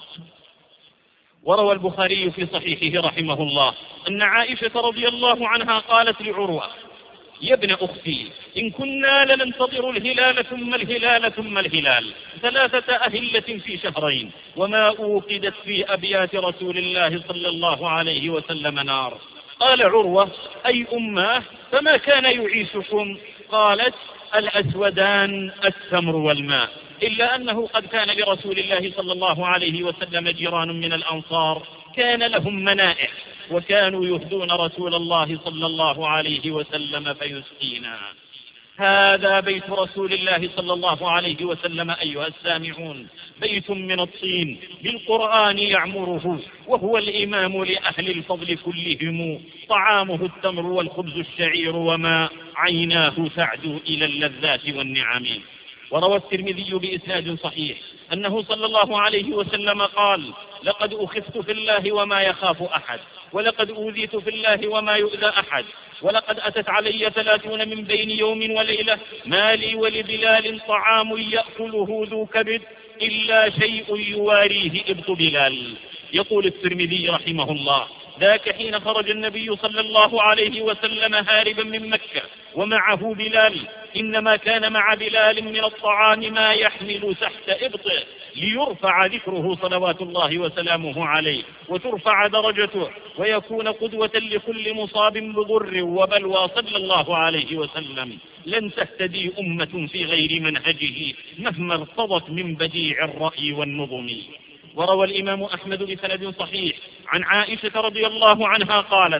وروى البخاري في صحيحه رحمه الله أن عائشة رضي الله عنها قالت لعروة: يا ابن أختي، إن كنا لننتظر الهلال ثم الهلال ثم الهلال ثلاثة أهلة في شهرين، وما أوقدت في أبيات رسول الله صلى الله عليه وسلم نار. قال عروة: أي أماه، فما كان يعيشكم؟ قالت: الأسودان التمر والماء، إلا أنه قد كان لرسول الله صلى الله عليه وسلم جيران من الأنصار كان لهم منائح، وكانوا يهدون رسول الله صلى الله عليه وسلم فيسقينا. هذا بيت رسول الله صلى الله عليه وسلم أيها السامعون، بيت من الطين بالقرآن يعمره، وهو الإمام لأهل الفضل كلهم، طعامه التمر والخبز الشعير، وما عيناه تعدو إلى اللذات والنعم. وروى الترمذي بإسناد صحيح أنه صلى الله عليه وسلم قال: لقد أخفت في الله وما يخاف أحد، ولقد أوذيت في الله وما يؤذى أحد، ولقد أتت علي ثلاثون من بين يوم وليلة ما لي ولبلال طعام يأكله ذو كبد إلا شيء يواريه إبط بلال. يقول الترمذي رحمه الله: ذاك حين خرج النبي صلى الله عليه وسلم هاربا من مكة ومعه بلال، إنما كان مع بلال من الطعام ما يحمل تحت إبطه ليرفع ذكره صلوات الله وسلامه عليه وترفع درجته، ويكون قدوة لكل مصاب بضر وبلوى صلى الله عليه وسلم. لن تهتدي أمة في غير منهجه مهما ارتضت من بديع الرأي والنظم. وروى الإمام أحمد بسند صحيح عن عائشة رضي الله عنها قالت: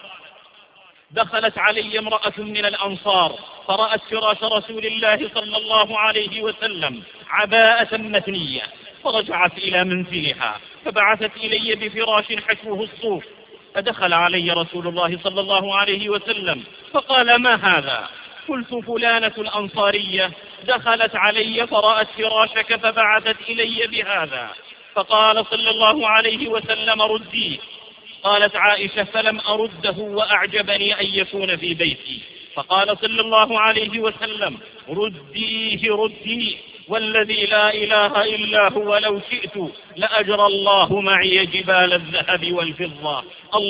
دخلت علي امرأة من الأنصار فرأت فراش رسول الله صلى الله عليه وسلم عباءة مثنية، فرجعت إلى منزلها فبعثت إلي بفراش حشوه الصوف، فدخل علي رسول الله صلى الله عليه وسلم فقال: ما هذا؟ قلت: فلانة الأنصارية دخلت علي فرأت فراشك فبعثت إلي بهذا. فقال صلى الله عليه وسلم: رديه. قالت عائشة: فلم أرده وأعجبني أن يكون في بيتي. فقال صلى الله عليه وسلم: رديه رديه، والذي لا إله إلا هو لو شئت لأجرى الله معي جبال الذهب والفضة،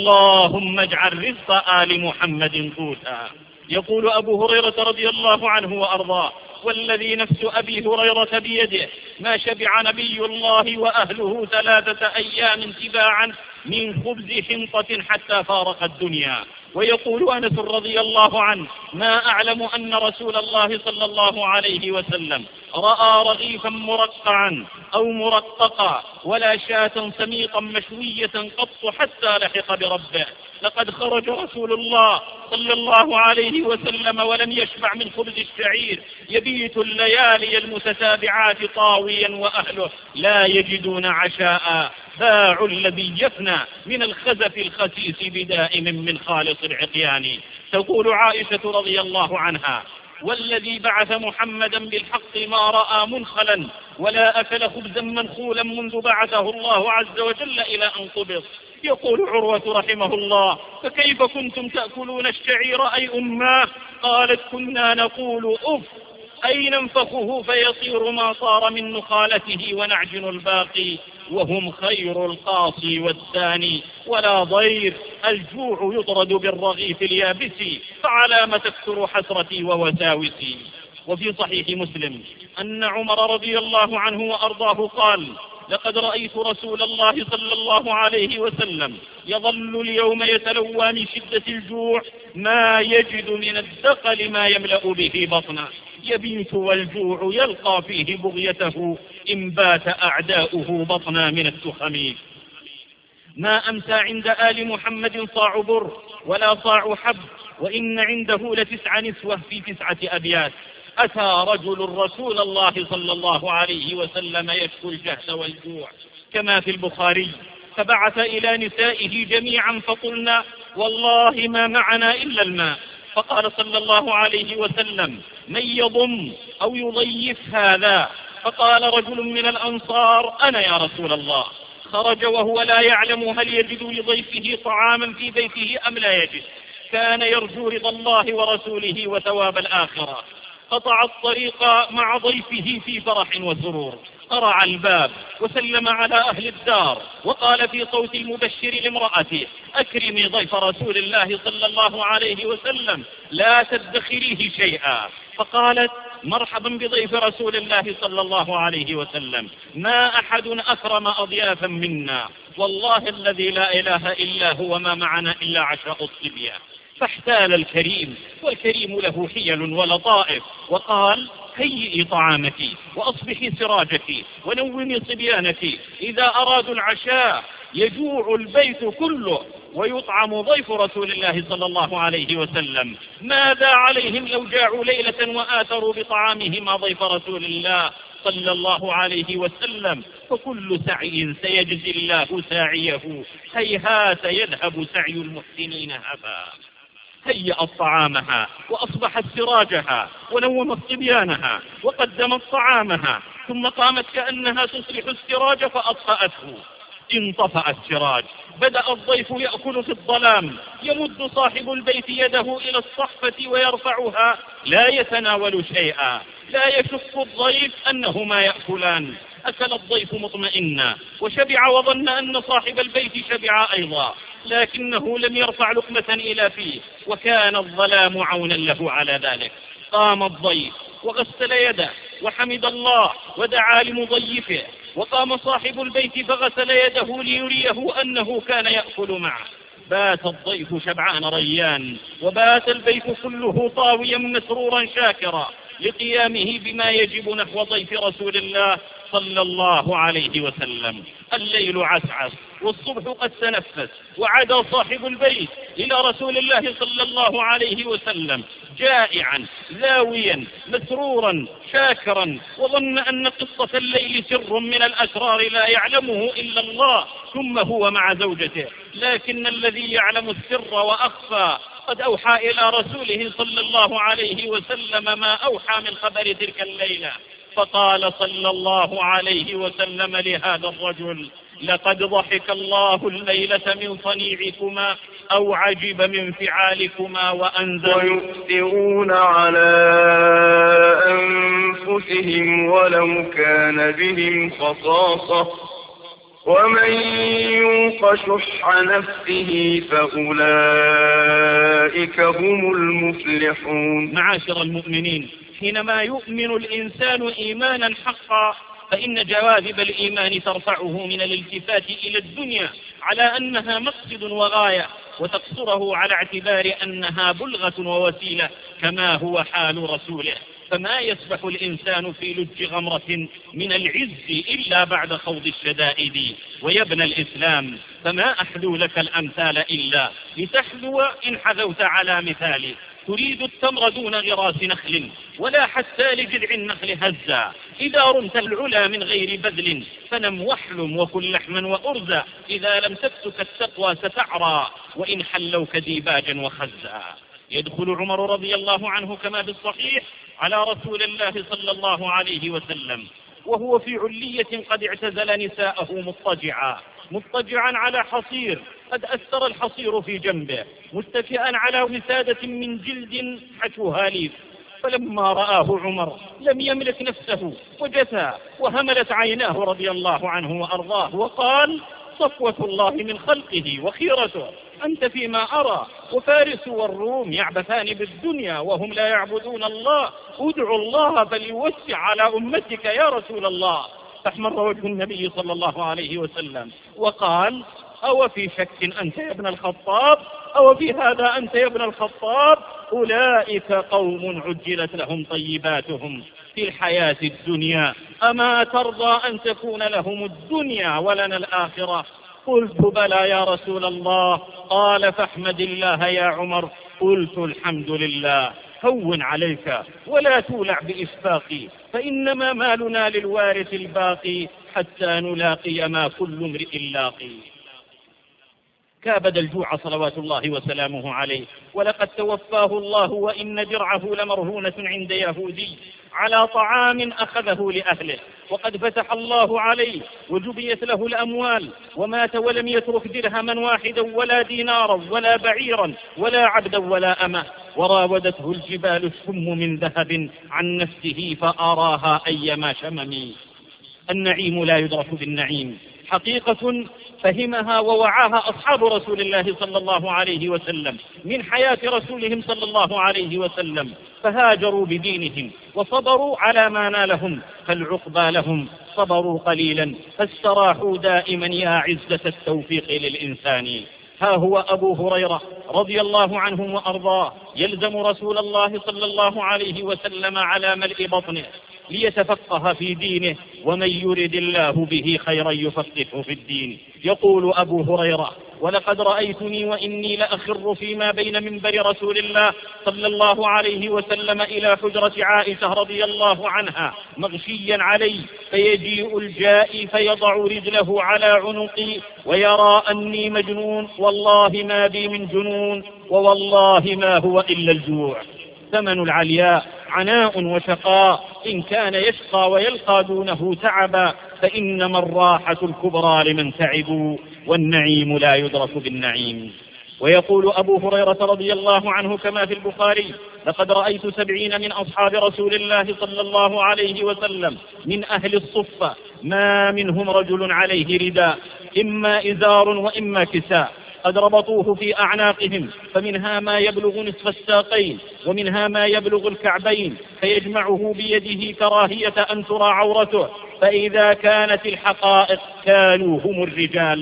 اللهم اجعل رزق آل محمد قوتا. يقول أبو هريرة رضي الله عنه وأرضاه: والذي نفس أبي هريرة بيده ما شبع نبي الله وأهله ثلاثة أيام تباعا من خبز حنطة حتى فارق الدنيا. ويقول أنس رضي الله عنه: ما أعلم أن رسول الله صلى الله عليه وسلم رأى رغيفا مرقعا أو مرققا ولا شاة سميقا مشوية قط حتى لحق بربه. لقد خرج رسول الله صلى الله عليه وسلم ولم يشبع من خبز الشعير، يبيت الليالي المتتابعات طاويا وأهله لا يجدون عشاء، باع الذي يفنى من الخزف الخسيس بدائم من خالص العقيان. تقول عائشة رضي الله عنها: والذي بعث محمدا بالحق ما رأى منخلا ولا أكل خبزا منخولا منذ بعثه الله عز وجل إلى أن قبض. يقول عروة رحمه الله: فكيف كنتم تأكلون الشعير أي أماه؟ قالت: كنا نقول أف أي ننفخه فيصير ما صار من نخالته ونعجن الباقي، وهم خير القاصي والثاني ولا ضير، الجوع يطرد بالرغيف اليابس، فعلى ما تكثر حسرتي ووساوسي. وفي صحيح مسلم أن عمر رضي الله عنه وأرضاه قال: لقد رأيت رسول الله صلى الله عليه وسلم يظل اليوم يتلوى من شدة الجوع ما يجد من الدقل ما يملأ به بطنه، يبيت والجوع يلقى فيه بغيته، إن بات أعداؤه بطنا من التخم. ما أمسى عند آل محمد صاع بر ولا صاع حب، وإن عنده لتسع نسوة في تسعة أبيات. أتى رجل رسول الله صلى الله عليه وسلم يشكو الجهد والجوع كما في البخاري، فبعث إلى نسائه جميعا فقلنا: والله ما معنا إلا الماء. فقال صلى الله عليه وسلم: من يضم أو يضيف هذا؟ فقال رجل من الأنصار: أنا يا رسول الله. خرج وهو لا يعلم هل يجد لضيفه طعاما في بيته أم لا يجد، كان يرجو رضا الله ورسوله وثواب الآخرة. قطع الطريق مع ضيفه في فرح وسرور، قرع الباب وسلم على أهل الدار وقال في صوت المبشر لامرأته: أكرمي ضيف رسول الله صلى الله عليه وسلم لا تدخريه شيئا. فقالت: مرحبا بضيف رسول الله صلى الله عليه وسلم، ما أحد أكرم أضيافا منا، والله الذي لا إله إلا هو ما معنا إلا عشاء الصبية. فاحتال الكريم، والكريم له حيل ولطائف، وقال: هيئي طعامك وأصبحي سراجك ونومي صبيانك، إذا أرادوا العشاء يجوع البيت كله ويطعم ضيف رسول الله صلى الله عليه وسلم، ماذا عليهم لو جاعوا ليلة وآثروا بطعامهما ضيف رسول الله صلى الله عليه وسلم، فكل سعي سيجزي الله ساعيه، هيهات يذهب سعي المحسنين هبا. هيأت طعامها وأصبحت سراجها ونومت صبيانها وقدمت طعامها، ثم قامت كأنها تصلح السراج فأطفأته. انطفأ السراج، بدأ الضيف يأكل في الظلام، يمد صاحب البيت يده إلى الصحفة ويرفعها، لا يتناول شيئا، لا يشك الضيف أنهما يأكلان. أكل الضيف مطمئنا وشبع وظن أن صاحب البيت شبع أيضا، لكنه لم يرفع لقمة إلى فيه، وكان الظلام عونا له على ذلك. قام الضيف وغسل يده وحمد الله ودعا لمضيفه، وقام صاحب البيت فغسل يده ليريه أنه كان يأكل معه. بات الضيف شبعان ريان، وبات البيت كله طاويا مسرورا شاكرا، لقيامه بما يجب نحو ضيف رسول الله صلى الله عليه وسلم. الليل عسعس والصبح قد تنفس، وعاد صاحب البيت إلى رسول الله صلى الله عليه وسلم جائعا لاويا مسرورا شاكرا، وظن أن قصة الليل سر من الأسرار لا يعلمه إلا الله، ثم هو مع زوجته، لكن الذي يعلم السر وأخفى قد أوحى إلى رسوله صلى الله عليه وسلم ما أوحى من خبر تلك الليلة. فقال صلى الله عليه وسلم لهذا الرجل: لقد ضحك الله الليلة من صنيعكما أو عجب من فعالكما وأنزل. ويؤثرون على أنفسهم ولو كان بهم خصاصة ومن يوق شح نفسه فأولئك هم المفلحون. معاشر المؤمنين، حينما يؤمن الإنسان إيمانا حقا فإن جواذب الإيمان ترفعه من الالتفات إلى الدنيا على أنها مقصد وغاية، وتقصره على اعتبار أنها بلغة ووسيلة كما هو حال رسوله. فما يسبح الإنسان في لج غمرة من العز إلا بعد خوض الشدائد. ويا ابن الإسلام، فما أحلو لك الأمثال إلا لتحلو إن حذوت على مثالي. تريد التمر دون غراس نخل ولا حتى لجذع النخل هزا. إذا رمت العلا من غير بذل فنم واحلم وكن لحما وأرزا. إذا لم تبتك التقوى ستعرى وإن حلوك ديباجا وخزا. يدخل عمر رضي الله عنه كما بالصحيح على رسول الله صلى الله عليه وسلم وهو في علية قد اعتزل نساءه مضطجعا مضطجعا على حصير قد أثر الحصير في جنبه، متكئا على وسادة من جلد حشوها ليف. فلما رآه عمر لم يملك نفسه وجثى وهملت عيناه رضي الله عنه وأرضاه، وقال: صفوة الله من خلقه وخيرته، أنت فيما أرى، وفارس والروم يعبثان بالدنيا وهم لا يعبدون الله، ادعوا الله فليوسع على أمتك يا رسول الله. فاحمر وجه النبي صلى الله عليه وسلم وقال: أو في شك أنت يا ابن الخطاب؟ أو في هذا أنت يا ابن الخطاب؟ أولئك قوم عجلت لهم طيباتهم في الحياة الدنيا، أما ترضى أن تكون لهم الدنيا ولنا الآخرة؟ قلت: بلى يا رسول الله. قال: فاحمد الله يا عمر. قلت: الحمد لله. هون عليك ولا تولع بإشفاقي، فإنما مالنا للوارث الباقي حتى نلاقي ما كل امرئ لاقي. كابد الجوع صلوات الله وسلامه عليه، ولقد توفاه الله وإن درعه لمرهونة عند يهودي على طعام أخذه لأهله، وقد فتح الله عليه وجبيت له الأموال، ومات ولم يترك درهما واحدا ولا دينارا ولا بعيرا ولا عبدا ولا أمة. وراودته الجبال السم من ذهب عن نفسه فأراها أيما شمم. النعيم لا يدرك بالنعيم، حقيقة فهمها ووعاها أصحاب رسول الله صلى الله عليه وسلم من حياة رسولهم صلى الله عليه وسلم، فهاجروا بدينهم وصبروا على ما نالهم، فالعقبى لهم صبروا قليلا فاستراحوا دائما يا عزة التوفيق للإنسان. ها هو أبو هريرة رضي الله عنه وأرضاه يلزم رسول الله صلى الله عليه وسلم على ملء بطنه ليتفقه في دينه، ومن يرد الله به خيرا يفقهه في الدين. يقول أبو هريرة: ولقد رأيتني وإني لأخر فيما بين منبر رسول الله صلى الله عليه وسلم إلى حجرة عائشة رضي الله عنها مغشيا علي، فيجيء الجائي فيضع رجله على عنقي ويرى أني مجنون، والله ما بي من جنون، ووالله ما هو إلا الجوع. ثمن العلياء عناء وشقاء، إن كان يشقى ويلقى دونه تعبا، فإنما الراحة الكبرى لمن تعبوا، والنعيم لا يدرك بالنعيم. ويقول أبو هريرة رضي الله عنه كما في البخاري: لقد رأيت سبعين من أصحاب رسول الله صلى الله عليه وسلم من أهل الصفة ما منهم رجل عليه رداء، إما إزار وإما كساء، قد ربطوه في أعناقهم، فمنها ما يبلغ نصف الساقين ومنها ما يبلغ الكعبين، فيجمعه بيده كراهية أن ترى عورته، فإذا كانت الحقائق كانوا هم الرجال.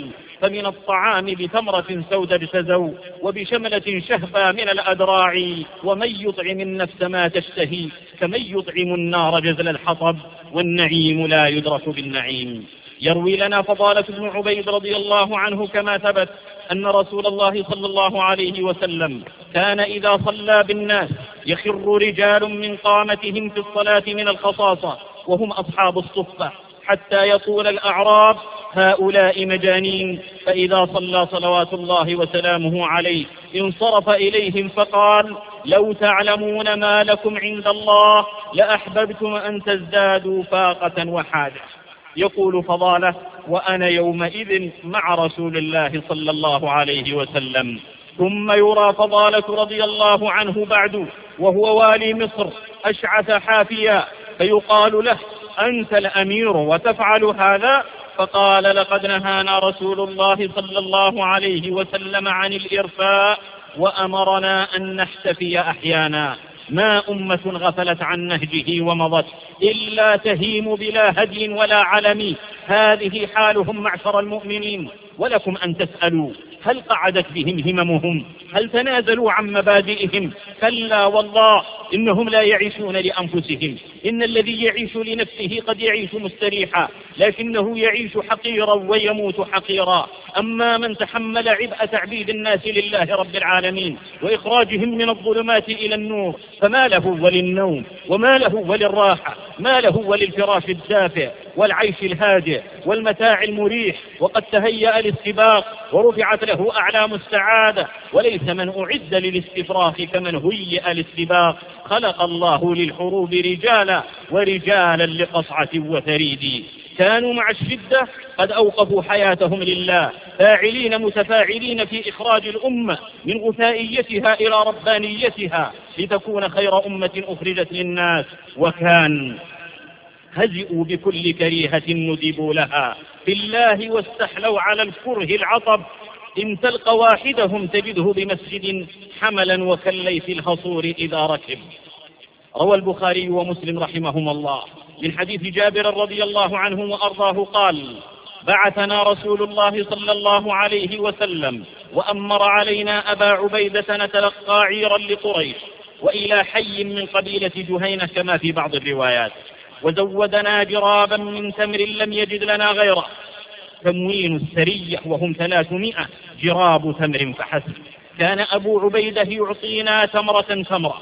فمن الطعام بتمرة سودة بسزو وبشملة شهبة من الأدراع، ومن يطعم النفس ما تشتهي كمن يطعم النار جزل الحطب، والنعيم لا يدرك بالنعيم. يروي لنا فضالة بن عبيد رضي الله عنه كما ثبت أن رسول الله صلى الله عليه وسلم كان إذا صلى بالناس يخر رجال من قامتهم في الصلاة من الخصاصة وهم أصحاب الصفة حتى يطول الأعراب هؤلاء مجانين، فإذا صلى صلوات الله وسلامه عليه انصرف إليهم فقال: لو تعلمون ما لكم عند الله لأحببتم أن تزدادوا فاقة وحاجة. يقول فضالة: وأنا يومئذ مع رسول الله صلى الله عليه وسلم. ثم يرى فضالة رضي الله عنه بعد وهو والي مصر أشعث حافيا، فيقال له: أنت الأمير وتفعل هذا؟ فقال: لقد نهانا رسول الله صلى الله عليه وسلم عن الإرفاء وأمرنا أن نحتفي أحيانا، ما أمة غفلت عن نهجه ومضت إلا تهيم بلا هدي ولا علم. هذه حالهم معشر المؤمنين، ولكم أن تسألوا: هل قعدت بهم هممهم؟ هل تنازلوا عن مبادئهم؟ كلا والله، إنهم لا يعيشون لأنفسهم. إن الذي يعيش لنفسه قد يعيش مستريحا، لكنه يعيش حقيرا ويموت حقيرا. أما من تحمل عبء تعبيد الناس لله رب العالمين وإخراجهم من الظلمات إلى النور، فما له وللنوم، وما له وللراحة، ما له وللفراش الدافئ والعيش الهادئ والمتاع المريح. وقد تهيأ للسباق ورفعت له أعلام السعادة، وليس من أعد للاستفراغ كمن هيئ للسباق. خلق الله للحروب رجالا ورجالا لقصعة وثريد. كانوا مع الشدة قد أوقفوا حياتهم لله، فاعلين متفاعلين في إخراج الأمة من غثائيتها إلى ربانيتها لتكون خير أمة أخرجت للناس. وكان هزئوا بكل كريهة ندبوا لها في الله واستحلوا على الكره العطب. إن تلقى واحدهم تجده بمسجد حملا وكالليث الخصور إذا ركب. روى البخاري ومسلم رحمهما الله من حديث جابر رضي الله عنه وأرضاه قال: بعثنا رسول الله صلى الله عليه وسلم وأمر علينا أبا عبيدة نتلقى عيرا لقريش وإلى حي من قبيلة جهينة كما في بعض الروايات، وزودنا جرابا من تمر لم يجد لنا غيره. تموين السرية وهم ثلاثمائة، جراب تمر فحسب. كان أبو عبيدة يعطينا تمرة تمرة،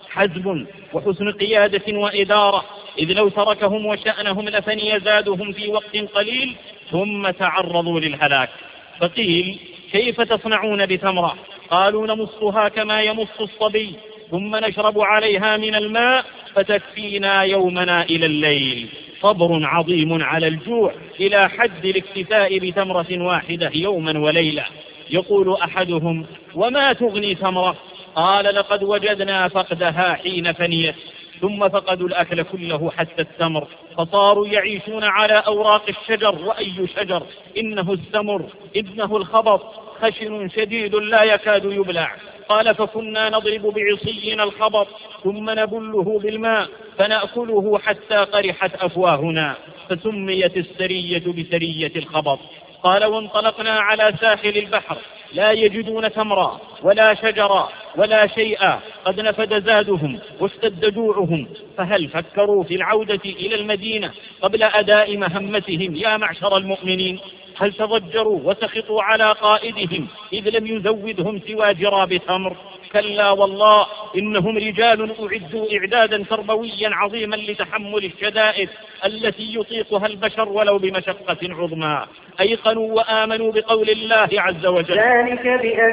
حزب وحسن قيادة وإدارة، إذ لو تركهم وشأنهم لفني زادهم في وقت قليل ثم تعرضوا للهلاك. فقيل: كيف تصنعون بتمرة؟ قالوا: نمصها كما يمص الصبي، ثم نشرب عليها من الماء فتكفينا يومنا إلى الليل. صبر عظيم على الجوع إلى حد الاكتفاء بتمرة واحدة يوما وليلة. يقول أحدهم: وما تغني تمرة؟ قال: لقد وجدنا فقدها حين فنيت، ثم فقدوا الأكل كله حتى التمر، فصاروا يعيشون على أوراق الشجر. وأي شجر؟ إنه السمر، إنه الخبط، خشن شديد لا يكاد يبلع. قال: فكنا نضرب بعصينا الخبط ثم نبله بالماء فنأكله حتى قرحت أفواهنا، فسميت السرية بسرية الخبط. قال: وانطلقنا على ساحل البحر لا يجدون تمرا ولا شجرا ولا شيئا، قد نفد زادهم واشتد جوعهم، فهل فكروا في العودة إلى المدينة قبل أداء مهمتهم يا معشر المؤمنين؟ هل تضجروا وسخطوا على قائدهم إذ لم يزودهم سوى جراب تمر؟ كلا والله، إنهم رجال أعدوا إعدادا تربويا عظيما لتحمل الشدائد التي يطيقها البشر ولو بمشقة عظمى. أيقنوا وآمنوا بقول الله عز وجل: ذلك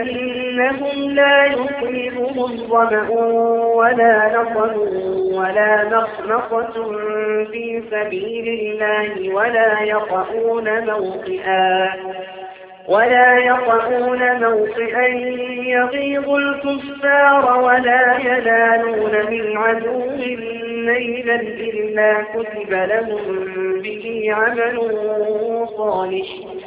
بأنهم لا يصيبهم ظمأ ولا نصب ولا مخمصة في سبيل الله ولا يطؤون موطئا ولا يطؤون موطئا يغيظ الكفار ولا ينالون من عدو نيلا إلا كتب لهم به عمل صالح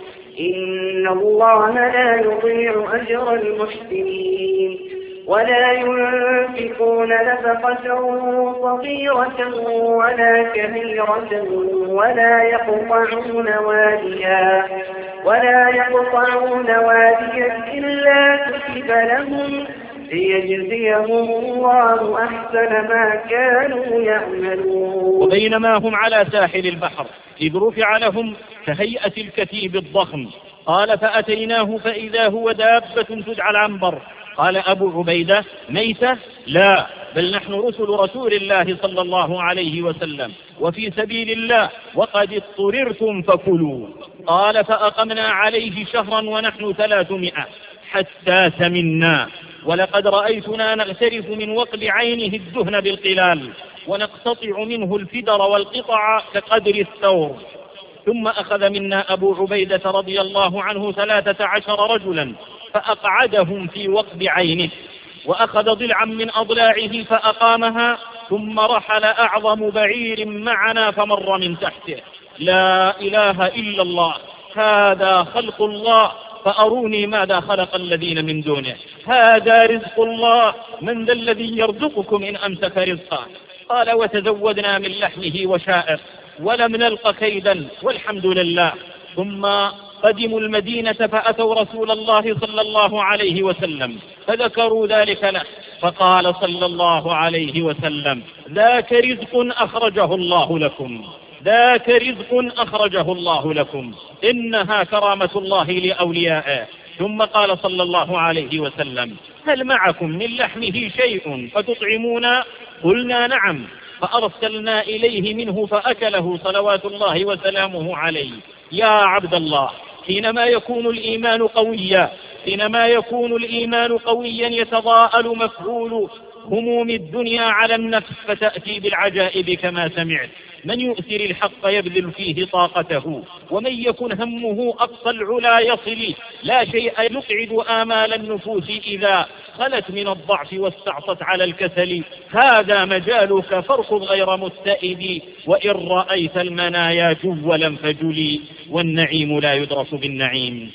إن الله لا يضيع أجر المحسنين. ولا ينفقون نفقة صغيرة ولا كبيرة ولا يقطعون واديا ولا يقطعون واديا إلا كتب لهم ليجزيهم الله أحسن ما كانوا يعملون. وبينما هم على ساحل البحر إذ رفع لهم كهيئة الكتيب الضخم، قال فأتيناه فإذا هو دابة تدعى العنبر. قال أبو عبيدة ميتة؟ لا، بل نحن رسل رسول الله صلى الله عليه وسلم وفي سبيل الله وقد اضطررتم فكلوا. قال فأقمنا عليه شهرا ونحن ثلاثمائة حتى سمنا، ولقد رأيتنا نغترف من وقب عينه الدهن بالقلال ونقتطع منه الفدر والقطع كقدر الثور. ثم أخذ منا أبو عبيدة رضي الله عنه ثلاثة عشر رجلا فأقعدهم في وقب عينه، وأخذ ضلعا من أضلاعه فأقامها، ثم رحل أعظم بعير معنا فمر من تحته. لا إله إلا الله، هذا خلق الله، فأروني ماذا خلق الذين من دونه. هذا رزق الله، من ذا الذي يرزقكم إن أمسك رزقه. قال وتزودنا من لحمه وشائر ولم نلق كيدا والحمد لله. ثم قدموا المدينة فأتوا رسول الله صلى الله عليه وسلم فذكروا ذلك له، فقال صلى الله عليه وسلم ذاك رزق أخرجه الله لكم، ذاك رزق أخرجه الله لكم، إنها كرامة الله لأوليائه. ثم قال صلى الله عليه وسلم هل معكم من لحمه شيء فتطعمونا؟ قلنا نعم، فأرسلنا إليه منه فأكله صلوات الله وسلامه عليه. يا عبد الله، حينما يكون الإيمان قويا حينما يكون الإيمان قويا يتضاءل مفعول هموم الدنيا على النفس فتأتي بالعجائب كما سمعت. من يؤثر الحق يبذل فيه طاقته، ومن يكن همه أقصى العلا يصل. لا شيء يقعد آمال النفوس إذا خلت من الضعف واستعصت على الكسل. هذا مجالك فاركض غير مستئد، وإن رأيت المنايا جولا فجلي، والنعيم لا يدرس بالنعيم.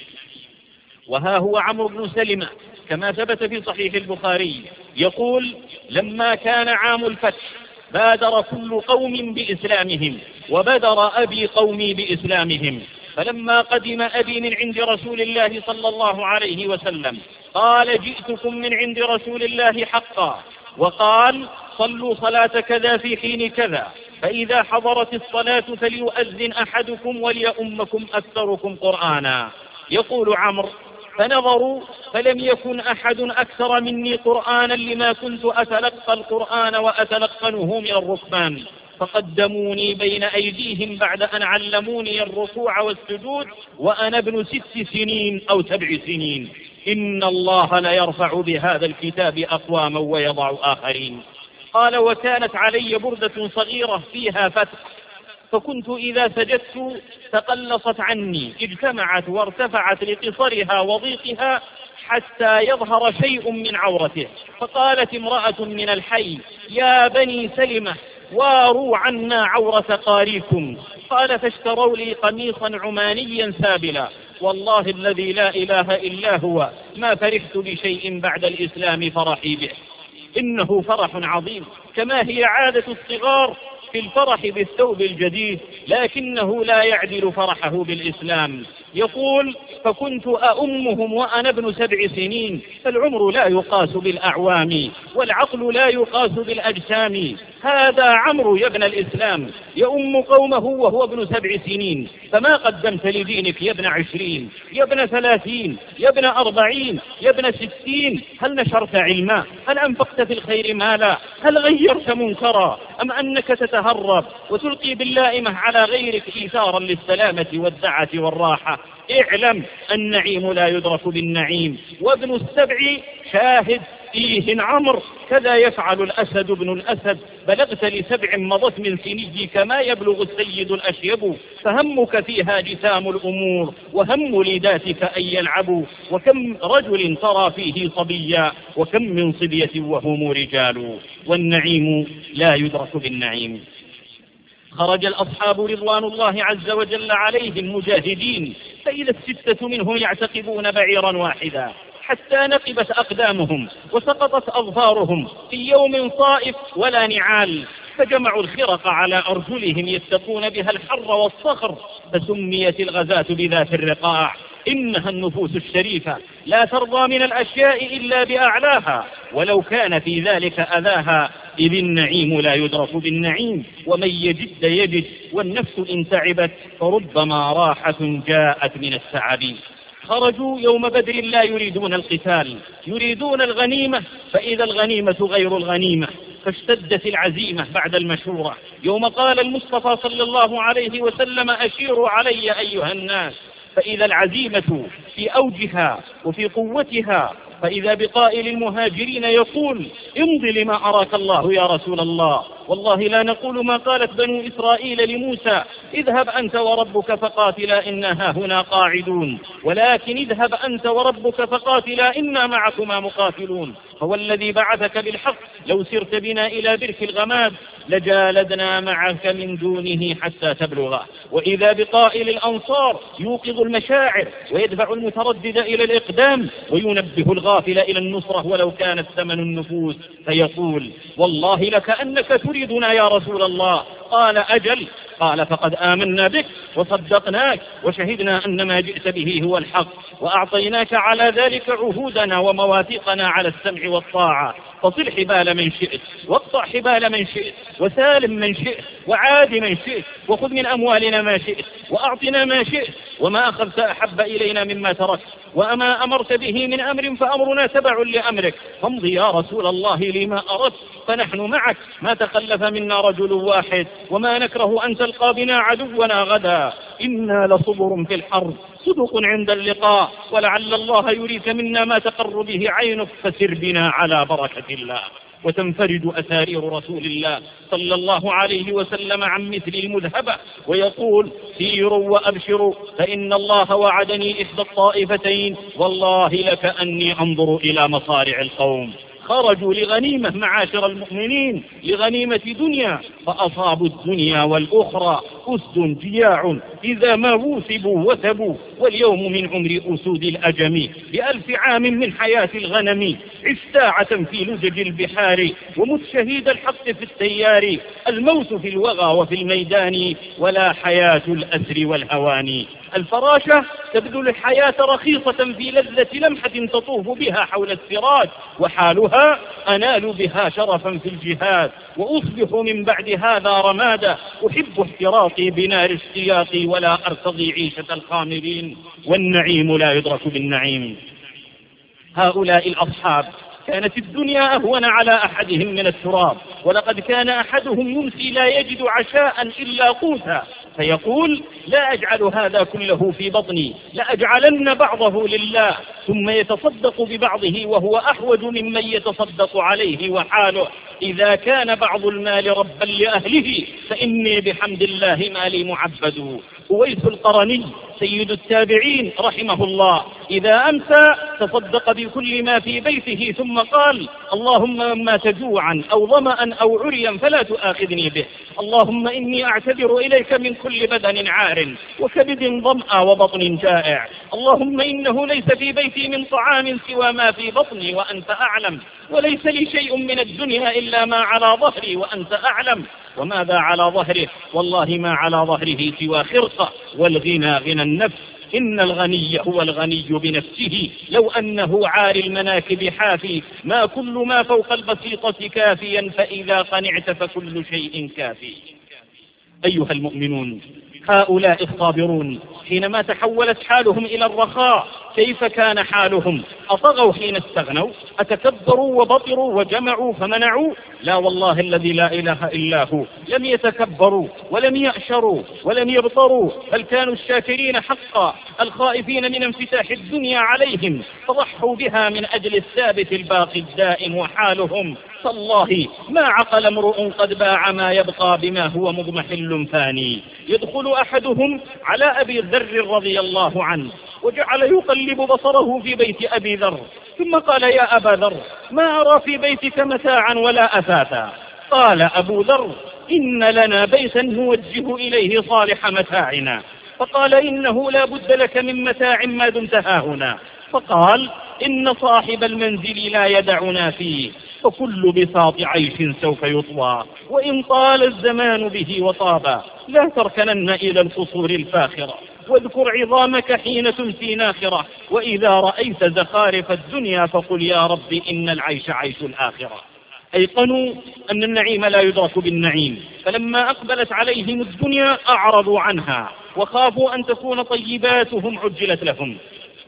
وها هو عمرو بن سلمة كما ثبت في صحيح البخاري يقول لما كان عام الفتح بادر كل قوم بإسلامهم، وبدر أبي قومي بإسلامهم. فلما قدم أبي من عند رسول الله صلى الله عليه وسلم قال جئتكم من عند رسول الله حقا، وقال صلوا صلاة كذا في حين كذا، فإذا حضرت الصلاة فليؤذن أحدكم وليؤمكم أكثركم قرآنا. يقول عمرو فنظروا فلم يكن أحد أكثر مني قرآنا لما كنت أتلقى القرآن وأتلقنه من الركبان، فقدموني بين أيديهم بعد أن علموني الركوع والسجود وأنا ابن ست سنين أو سبع سنين. إن الله لا يرفع بهذا الكتاب أقواما ويضع آخرين. قال وكانت علي بردة صغيرة فيها فتح، فكنت إذا سجدت تقلصت عني، اجتمعت وارتفعت لقصرها وضيقها حتى يظهر شيء من عورته. فقالت امرأة من الحي يا بني سلمة واروا عنا عورة قاريكم. قال فاشتروا لي قميصا عمانيا سابلا، والله الذي لا إله إلا هو ما فرحت بشيء بعد الإسلام فرحي به. إنه فرح عظيم، كما هي عادة الصغار في الفرح بالثوب الجديد، لكنه لا يعدل فرحه بالإسلام. يقول فكنت أؤمهم وأنا ابن سبع سنين، فالعمر لا يقاس بالأعوام والعقل لا يقاس بالأجسام. هذا عمرو يا ابن الإسلام يؤم قومه وهو ابن سبع سنين، فما قدمت لدينك يا ابن عشرين، يا ابن ثلاثين، يا ابن أربعين، يا ابن ستين؟ هل نشرت علما؟ هل أنفقت في الخير مالا؟ هل غيرت منكرا؟ أم أنك تتهرب وتلقي باللائمة على غيرك إيثارا للسلامة والدعة والراحة؟ اعلم النعيم لا يدرك بالنعيم، وابن السبع شاهد فيه عمرو. كذا يفعل الأسد ابن الأسد، بلغت لسبع مضت من سني كما يبلغ السيد الأشيب، فهمك فيها جسام الأمور وهم لذاتك أن يلعبوا. وكم رجل ترى فيه صبيا وكم من صبية وهم رجال، والنعيم لا يدرك بالنعيم. خرج الأصحاب رضوان الله عز وجل عليهم مجاهدين، فإذا الستة منهم يعتقبون بعيرا واحدا حتى نقبت أقدامهم وسقطت أظفارهم في يوم صائف ولا نعال، فجمعوا الخرق على أرجلهم يتقون بها الحر والصخر، فسميت الغزاة بذات الرقاع. إنها النفوس الشريفة لا ترضى من الأشياء إلا بأعلاها، ولو كان في ذلك أذاها، إذ النعيم لا يدرك بالنعيم، ومن يجد يجد، والنفس إن تعبت فربما راحة جاءت من التعب. خرجوا يوم بدر لا يريدون القتال، يريدون الغنيمة، فإذا الغنيمة غير الغنيمة، فاشتدت العزيمة بعد المشورة. يوم قال المصطفى صلى الله عليه وسلم: أشيروا علي أيها الناس، فإذا العزيمة في أوجها وفي قوتها، فإذا بقائل المهاجرين يقول: امض لما أراك الله يا رسول الله، والله لا نقول ما قالت بنو إسرائيل لموسى: اذهب أنت وربك فقاتلا إنا هنا قاعدون، ولكن اذهب أنت وربك فقاتلا إنا معكما مقاتلون، هو الذي بعثك بالحق، لو سرت بنا إلى برك الغماد لجالدنا معك من دونه حتى تبلغ. وإذا بقائل الأنصار يوقظ المشاعر ويدفع المتردد إلى الإقدام وينبه الغافل إلى النصرة ولو كانت ثمن النفوس، فيقول: والله لكأنك تريدنا يا رسول الله. قال: أجل. قال: فقد آمنا بك وصدقناك وشهدنا أن ما جئت به هو الحق، وأعطيناك على ذلك عهودنا ومواثيقنا على السمع والطاعة، فصل حبال من شئت، واقطع حبال من شئت، وسالم من شئت، وعاد من شئت، وخذ من أموالنا ما شئت، وأعطنا ما شئت، وما أخذت أحب إلينا مما تركت، وأما أمرت به من أمر فأمرنا تبع لأمرك، فامض يا رسول الله لما أردت، فنحن معك، ما تخلف منا رجل واحد، وما نكره أن تلقى بنا عدونا غدا، إنا لصبر في الحرب، صدق عند اللقاء، ولعل الله يريك منا ما تقر به عينك، فسر بنا على بركة الله. وتنفرد أسارير رسول الله صلى الله عليه وسلم عن مثل المذهبة، ويقول: سيروا وأبشروا، فإن الله وعدني إحدى الطائفتين، والله لكأني أنظر إلى مصارع القوم. خرجوا لغنيمة معاشر المؤمنين، لغنيمة دنيا، فأصابوا الدنيا والأخرى أسد جياع إذا ما وثبوا وثبوا، واليوم من عمر أسود الأجم بألف عام من حياة الغنم، عستاعة في لجج البحار، ومت شهيد الحق في التيار، الموت في الوغى وفي الميدان، ولا حياة الأسر والهوان. الفراشة تبذل الحياة رخيصة في لذة لمحة تطوف بها حول السراج، وحالها أنال بها شرفا في الجهاد، وأصبح من بعد هذا رمادا، أحب احتراقي بنار اشتياقي، ولا أرتضي عيشة الخامرين، والنعيم لا يدرك بالنعيم. هؤلاء الأصحاب كانت الدنيا أهون على أحدهم من التراب، ولقد كان أحدهم يمسي لا يجد عشاء إلا قوتا، فيقول: لا أجعل هذا كله في بطني، لأجعلن بعضه لله، ثم يتصدق ببعضه وهو أحوج ممن يتصدق عليه، وحاله: إذا كان بعض المال ربا لأهله فإني بحمد الله مالي معبد. أويس القرني سيد التابعين رحمه الله إذا أمسى تصدق بكل ما في بيته، ثم قال: اللهم من مات جوعا أو ظمأ أو عريا فلا تؤاخذني به، اللهم إني أعتذر إليك من كل بدن عار وكبد ظمأ وبطن جائع، اللهم إنه ليس في بيتي من طعام سوى ما في بطني وأنت أعلم، وليس لي شيء من الدنيا إلا ما على ظهري وأنت أعلم. وماذا على ظهره؟ والله ما على ظهره سوى خرقة، والغنى غنى النفس، إن الغني هو الغني بنفسه، لو أنه عاري المناكب حافي، ما كل ما فوق البسيطة كافيا، فإذا قنعت فكل شيء كافي. أيها المؤمنون، هؤلاء الصابرون حينما تحولت حالهم إلى الرخاء كيف كان حالهم؟ أطغوا حين استغنوا؟ أتكبروا وبطروا وجمعوا فمنعوا؟ لا والله الذي لا إله إلا هو، لم يتكبروا ولم يأشروا ولم يبطروا، بل كانوا الشاكرين حقا، الخائفين من انفتاح الدنيا عليهم، فضحوا بها من أجل الثابت الباقي الدائم. وحالهم فالله ما عقل امرؤ قد باع ما يبقى بما هو مضمحل فاني. يدخل أحدهم على أبي ذر رضي الله عنه وجعل يقلب بصره في بيت أبي ذر، ثم قال: يا أبا ذر، ما أرى في بيتك متاعا ولا أثاثا. قال أبو ذر: إن لنا بيتا نوجه إليه صالح متاعنا. فقال: إنه لا بد لك من متاع ما دمت هاهنا. فقال: إن صاحب المنزل لا يدعنا فيه، فكل بساط عيش سوف يطوى، وإن طال الزمان به وطابا لا تركنن إلى القصور الفاخرة، واذكر عظامك حين تمسي ناخرة، وإذا رأيت زخارف الدنيا فقل يا رب إن العيش عيش الآخرة. أيقنوا أن النعيم لا يدرك بالنعيم، فلما أقبلت عليهم الدنيا أعرضوا عنها وخافوا أن تكون طيباتهم عجلت لهم.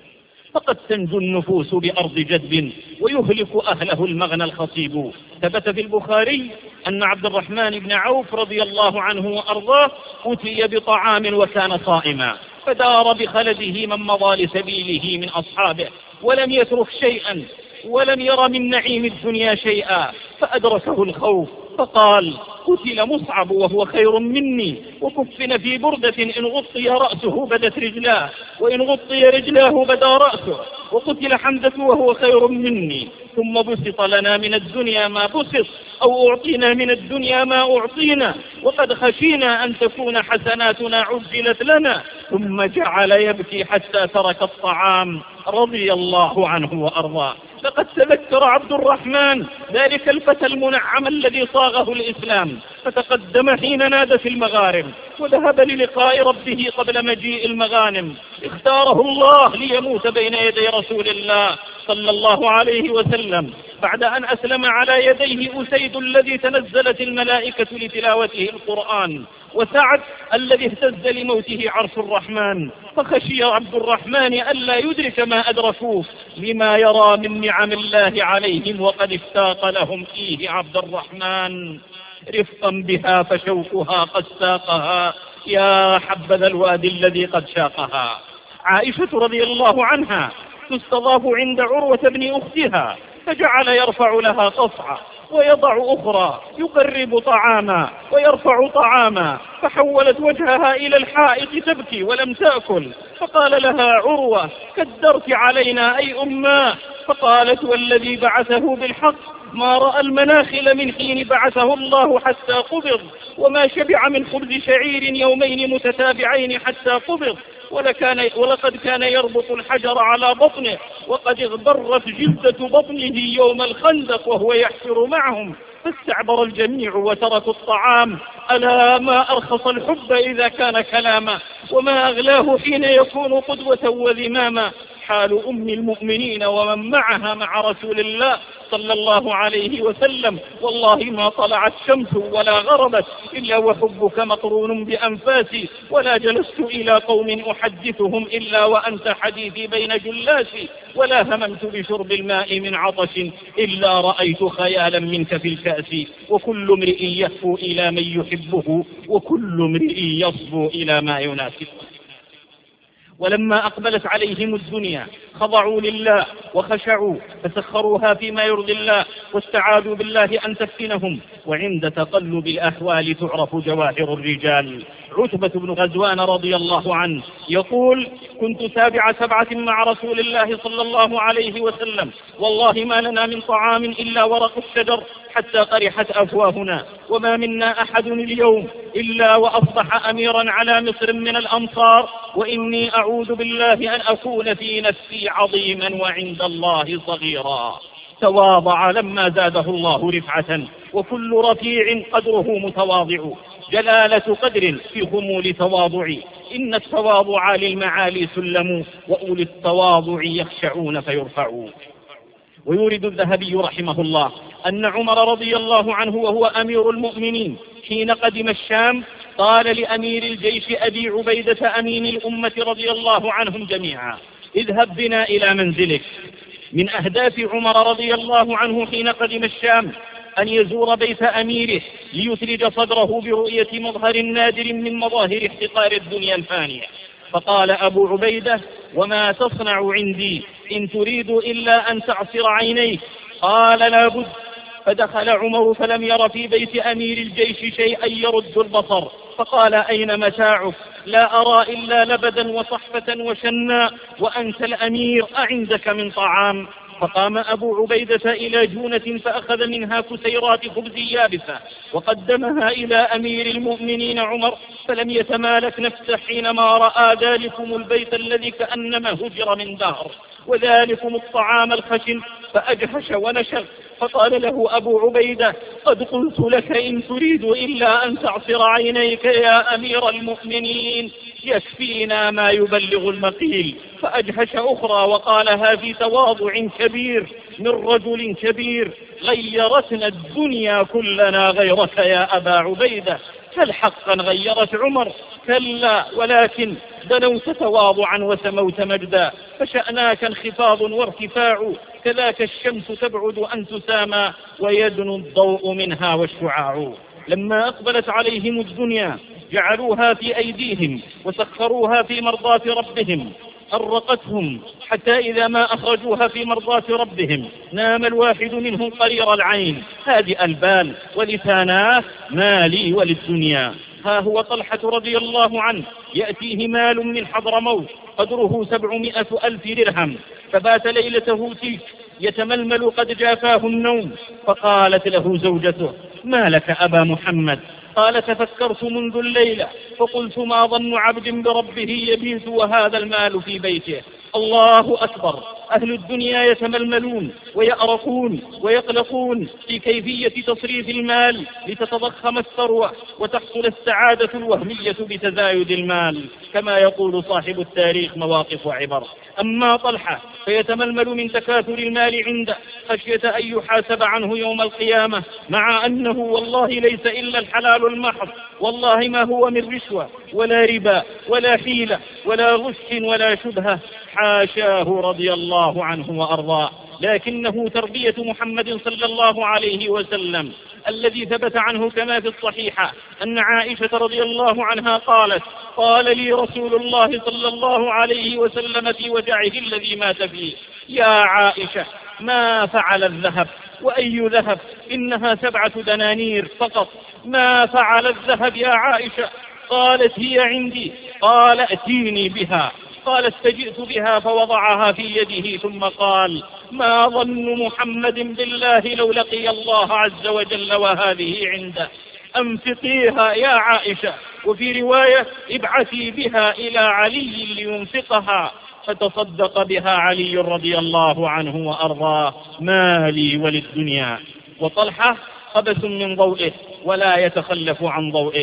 فقد تنجو النفوس بأرض جدب ويهلك أهله المغنى الخصيب. ثبت في البخاري أن عبد الرحمن بن عوف رضي الله عنه وأرضاه أتي بطعام وكان صائما، فدار بخلده من مضى لسبيله من أصحابه ولم يترك شيئا ولم ير من نعيم الدنيا شيئا، فأدركه الخوف فقال قتل مصعب وهو خير مني، وكفن في بردة إن غطي رأسه بدت رجلاه، وإن غطي رجلاه بدا رأسه، وقتل حمزة وهو خير مني، ثم بسط لنا من الدنيا ما بسط، أو أعطينا من الدنيا ما أعطينا، وقد خشينا أن تكون حسناتنا عجلت لنا، ثم جعل يبكي حتى ترك الطعام رضي الله عنه وأرضاه. لقد تذكر عبد الرحمن ذلك الفتى المنعم الذي صاغه الإسلام، فتقدم حين نادى في المغارم، وذهب للقاء ربه قبل مجيء المغانم. اختاره الله ليموت بين يدي رسول الله صلى الله عليه وسلم، بعد أن أسلم على يديه أسيد الذي تنزلت الملائكة لتلاوته القرآن، وسعد الذي اهتز لموته عرش الرحمن، فخشي عبد الرحمن ألا يدرك ما أدركوه لما يرى من نعم الله عليهم، وقد اشتاق لهم فيه عبد الرحمن. رفقا بها فشوقها قد ساقها، يا حبذا الوادي الذي قد شاقها. عائشة رضي الله عنها تستضاف عند عروة بن أختها، فجعل يرفع لها قصعة ويضع أخرى، يقرب طعاما ويرفع طعاما، فحولت وجهها إلى الحائط تبكي ولم تأكل، فقال لها عروة كدرت علينا أي أماه، فقالت والذي بعثه بالحق ما رأى المناخل من حين بعثه الله حتى قبض، وما شبع من خبز شعير يومين متتابعين حتى قبض، ولكان ولقد كان يربط الحجر على بطنه، وقد اغبرت جلدة بطنه يوم الخندق وهو يحفر معهم، فاستعبر الجميع وتركوا الطعام. ألا ما أرخص الحب إذا كان كلاما، وما أغلاه حين يكون قدوة وذماما. حال أم المؤمنين ومن معها مع رسول الله صلى الله عليه وسلم، والله ما طلعت شمس ولا غربت إلا وحبك مقرون بأنفاسي، ولا جلست إلى قوم أحدثهم إلا وأنت حديثي بين جلاسي، ولا هممت بشرب الماء من عطش إلا رأيت خيالا منك في الكأس، وكل امرئ يهفو إلى من يحبه، وكل امرئ يصبو إلى ما يناسبه. ولما أقبلت عليهم الدنيا خضعوا لله وخشعوا، فسخروها فيما يرضي الله، واستعاذوا بالله أن تفتنهم. وعند تقلب الأحوال تعرف جواهر الرجال. عتبة بن غزوان رضي الله عنه يقول كنت سابع سبعة مع رسول الله صلى الله عليه وسلم، والله ما لنا من طعام إلا ورق الشجر حتى قرحت أفواهنا، وما منا أحد اليوم إلا وأصبح أميرا على مصر من الأمصار، وإني أعوذ بالله أن أكون في نفسي عظيما وعند الله صغيرا. تواضع لما زاده الله رفعة، وكل رفيع قدره متواضع، جلالة قدر في خمول تواضع، إن التواضع للمعالي سلم، وأولي التواضع يخشعون فيرفعون. ويورد الذهبي رحمه الله أن عمر رضي الله عنه وهو أمير المؤمنين حين قدم الشام قال لأمير الجيش أبي عبيدة أمين الأمة رضي الله عنهم جميعا اذهب بنا إلى منزلك. من أهداف عمر رضي الله عنه حين قدم الشام أن يزور بيت أميره ليثلج صدره برؤية مظهر نادر من مظاهر احتقار الدنيا الفانية. فقال أبو عبيدة وما تصنع عندي إن تريد إلا أن تعصر عينيك؟ قال لا بد. فدخل عمر فلم ير في بيت أمير الجيش شيئا يرد البصر، فقال أين متاعك؟ لا أرى إلا لبدا وصحفة وشنا، وأنت الأمير أعندك من طعام؟ فقام أبو عبيدة إلى جونة فأخذ منها كسيرات خبز يابسة وقدمها إلى أمير المؤمنين عمر، فلم يتمالك نفسه حينما رأى ذلكم البيت الذي كأنما هجر من دهر، وذلكم الطعام الخشن، فأجهش ونشغ، فقال له أبو عبيدة: قد قلت لك إن تريد إلا أن تعصر عينيك يا أمير المؤمنين، يكفينا ما يبلغ المقيل. فأجهش أخرى وقالها في تواضع كبير من رجل كبير: غيرتنا الدنيا كلنا غيرك يا أبا عبيدة. هل حقا غيرت عمر؟ كلا، ولكن دنوت تواضعا وسموت مجدا، فشأناك انخفاض وارتفاع، كذاك الشمس تبعد أن تسامى ويدنو الضوء منها والشعاع. لما أقبلت عليهم الدنيا جعلوها في أيديهم وسخروها في مرضاة ربهم، أرقتهم حتى إذا ما أخرجوها في مرضاة ربهم نام الواحد منهم قرير العين هادئ البال ولساناه: ما لي وللدنيا. ها هو طلحة رضي الله عنه يأتيه مال من حضرموت قدره سبعمائة ألف درهم، فبات ليلته تلك يتململ قد جافاه النوم. فقالت له زوجته: ما لك أبا محمد؟ قال: تفكرت منذ الليلة فقلت ما ظن عبد بربه يبيت وهذا المال في بيته. الله أكبر، أهل الدنيا يتململون ويأرقون ويقلقون في كيفية تصريف المال لتتضخم الثروة وتحصل السعادة الوهمية بتزايد المال، كما يقول صاحب التاريخ مواقف وعبر. أما طلحة فيتململ من تكاثر المال عنده خشية أن يحاسب عنه يوم القيامة، مع أنه والله ليس إلا الحلال المحض، والله ما هو من رشوة ولا ربا ولا حيلة ولا غش ولا شبهة، حاشاه رضي الله عنه وأرضاه. لكنه تربية محمد صلى الله عليه وسلم الذي ثبت عنه كما في الصحيحة أن عائشة رضي الله عنها قالت: قال لي رسول الله صلى الله عليه وسلم في وجعه الذي مات فيه: يا عائشة، ما فعل الذهب؟ وأي ذهب؟ إنها سبعة دنانير فقط. ما فعل الذهب يا عائشة؟ قالت: هي عندي. قال: ائتيني بها. قالت: فجئت بها فوضعها في يده ثم قال: ما ظن محمد بالله لو لقي الله عز وجل وهذه عنده؟ أنفقيها يا عائشة. وفي رواية: ابعثي بها إلى علي لينفقها. فتصدق بها علي رضي الله عنه وأرضاه: ما لي وللدنيا. وطلحة خبث من ضوئه ولا يتخلف عن ضوئه.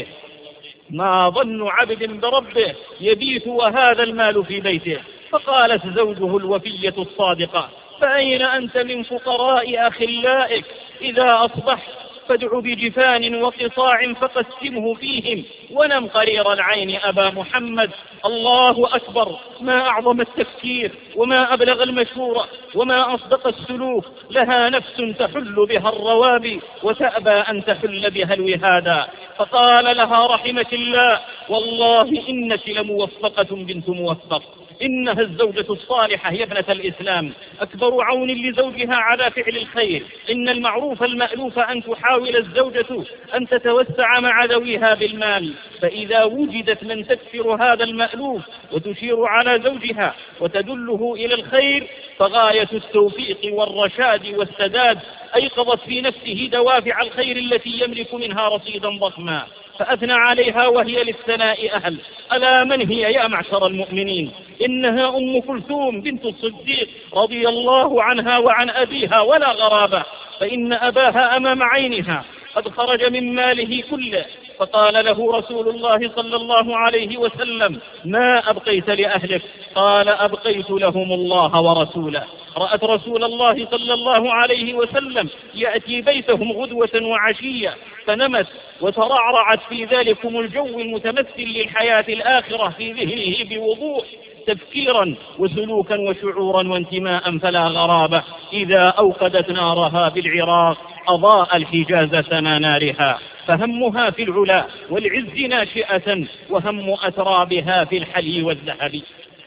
ما ظن عبد بربه يبيت وهذا المال في بيته؟ فقالت زوجه الوفية الصادقة: فأين أنت من فقراء أخلائك؟ إذا أصبحت فادع بجفان وقطاع فقسمه فيهم ونم قرير العين أبا محمد. الله أكبر، ما أعظم التفكير وما أبلغ المشورة وما أصدق السلوك. لها نفس تحل بها الروابي وتأبى أن تحل بها الوهادا. فقال لها رحمك الله: والله إنك لموفقة بنت موفق. إنها الزوجة الصالحة يا ابنة الإسلام أكبر عون لزوجها على فعل الخير. إن المعروف المألوف أن تحاول الزوجة أن تتوسع مع ذويها بالمال، فإذا وجدت من تكسر هذا المألوف وتشير على زوجها وتدله إلى الخير فغاية التوفيق والرشاد والسداد أيقظت في نفسه دوافع الخير التي يملك منها رصيدا ضخما، فأثنى عليها وهي للثناء أهل. ألا من هي يا معشر المؤمنين؟ إنها أم كلثوم بنت الصديق رضي الله عنها وعن أبيها ولا غرابة، فإن أباها أمام عينها قد خرج من ماله كله، فقال له رسول الله صلى الله عليه وسلم: ما أبقيت لأهلك؟ قال: أبقيت لهم الله ورسوله. رأت رسول الله صلى الله عليه وسلم يأتي بيتهم غدوة وعشية، فنمت وترعرعت في ذلكم الجو المتمثل للحياة الآخرة في ذهنه بوضوح، تفكيرا وسلوكا وشعورا وانتماء. فلا غرابة إذا أوقدت نارها بالعراق أضاء الحجاز سنا نارها، فهمها في العلا والعز ناشئة، وهم أترابها في الحلي والذهب.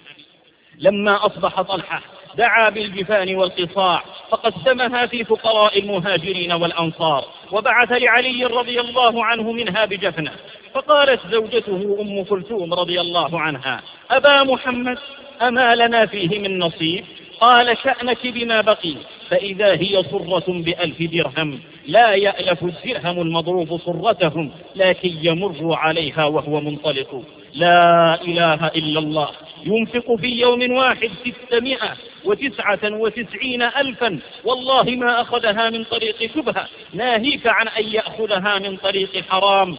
لما أصبح طلحة دعا بالجفان والقصاع فقسمها في فقراء المهاجرين والأنصار، وبعث لعلي رضي الله عنه منها بجفنة. فقالت زوجته أم كلثوم رضي الله عنها: أبا محمد، أما لنا فيه من نصيب؟ قال: شأنك بما بقي، فإذا هي صرة بألف درهم، لا يألف الدرهم المضروب صرتهم، لكن يمر عليها وهو منطلق. لا إله إلا الله. ينفق في يوم واحد ستمائة وتسعة وتسعين ألفا والله ما أخذها من طريق شبهة، ناهيك عن أن يأخذها من طريق حرام،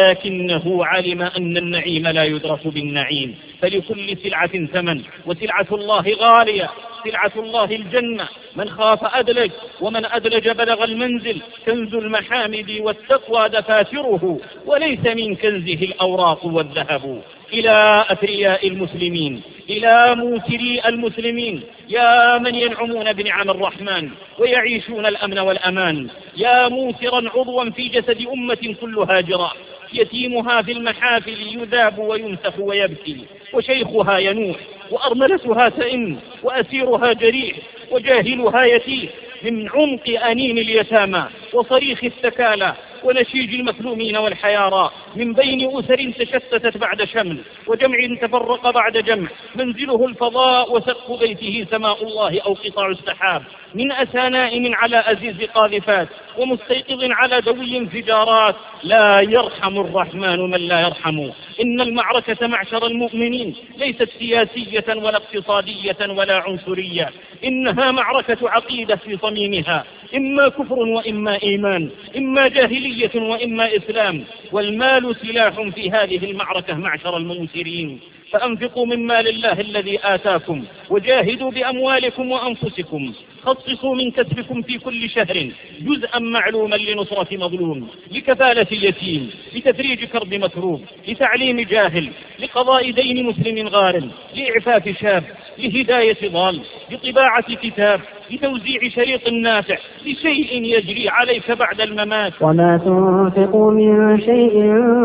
لكنه علم أن النعيم لا يدرك بالنعيم. فلكل سلعة ثمن، وسلعة الله غالية، سلعة الله الجنة، من خاف أدلج، ومن أدلج بلغ المنزل. كنز المحامد والتقوى دفاتره، وليس من كنزه الأوراق والذهب. إلى أثرياء المسلمين، إلى موسري المسلمين، يا من ينعمون بنعم الرحمن ويعيشون الأمن والأمان، يا موسرا عضوا في جسد أمة كلها جراح، يتيمها في المحافل يذاب وينسف ويبكي، وشيخها ينوح، وأرملتها تئن، وأسيرها جريح، وجاهلها يتيه، من عمق أنين اليتامى وصريخ الثكالى ونشيج المكلومين والحيارى، من بين أسر تشتتت بعد شمل، وجمع تفرق بعد جمع، منزله الفضاء وسقف بيته سماء الله أو قطع السحاب، من أسى نائم على أزيز قاذفات، ومستيقظ على دوي انفجارات. لا يرحم الرحمن من لا يرحم. إن المعركة معشر المؤمنين ليست سياسية ولا اقتصادية ولا عنصرية، إنها معركة عقيدة في صميمها، إما كفر وإما إيمان، إما جاهلية وإما إسلام، والمال سلاح في هذه المعركة معشر المنكرين. فأنفقوا من مال الله الذي آتاكم، وجاهدوا بأموالكم وأنفسكم، خصصوا من كسبكم في كل شهر جزءا معلوما لنصرة مظلوم، لكفالة يتيم، لتفريج كرب مكروب، لتعليم جاهل، لقضاء دين مسلم غارم، لإعفاف شاب، لهداية ضال، لطباعة كتاب، لتوزيع شريط نافع، لشيء يجري عليك بعد الممات. وما تنفقوا من شيء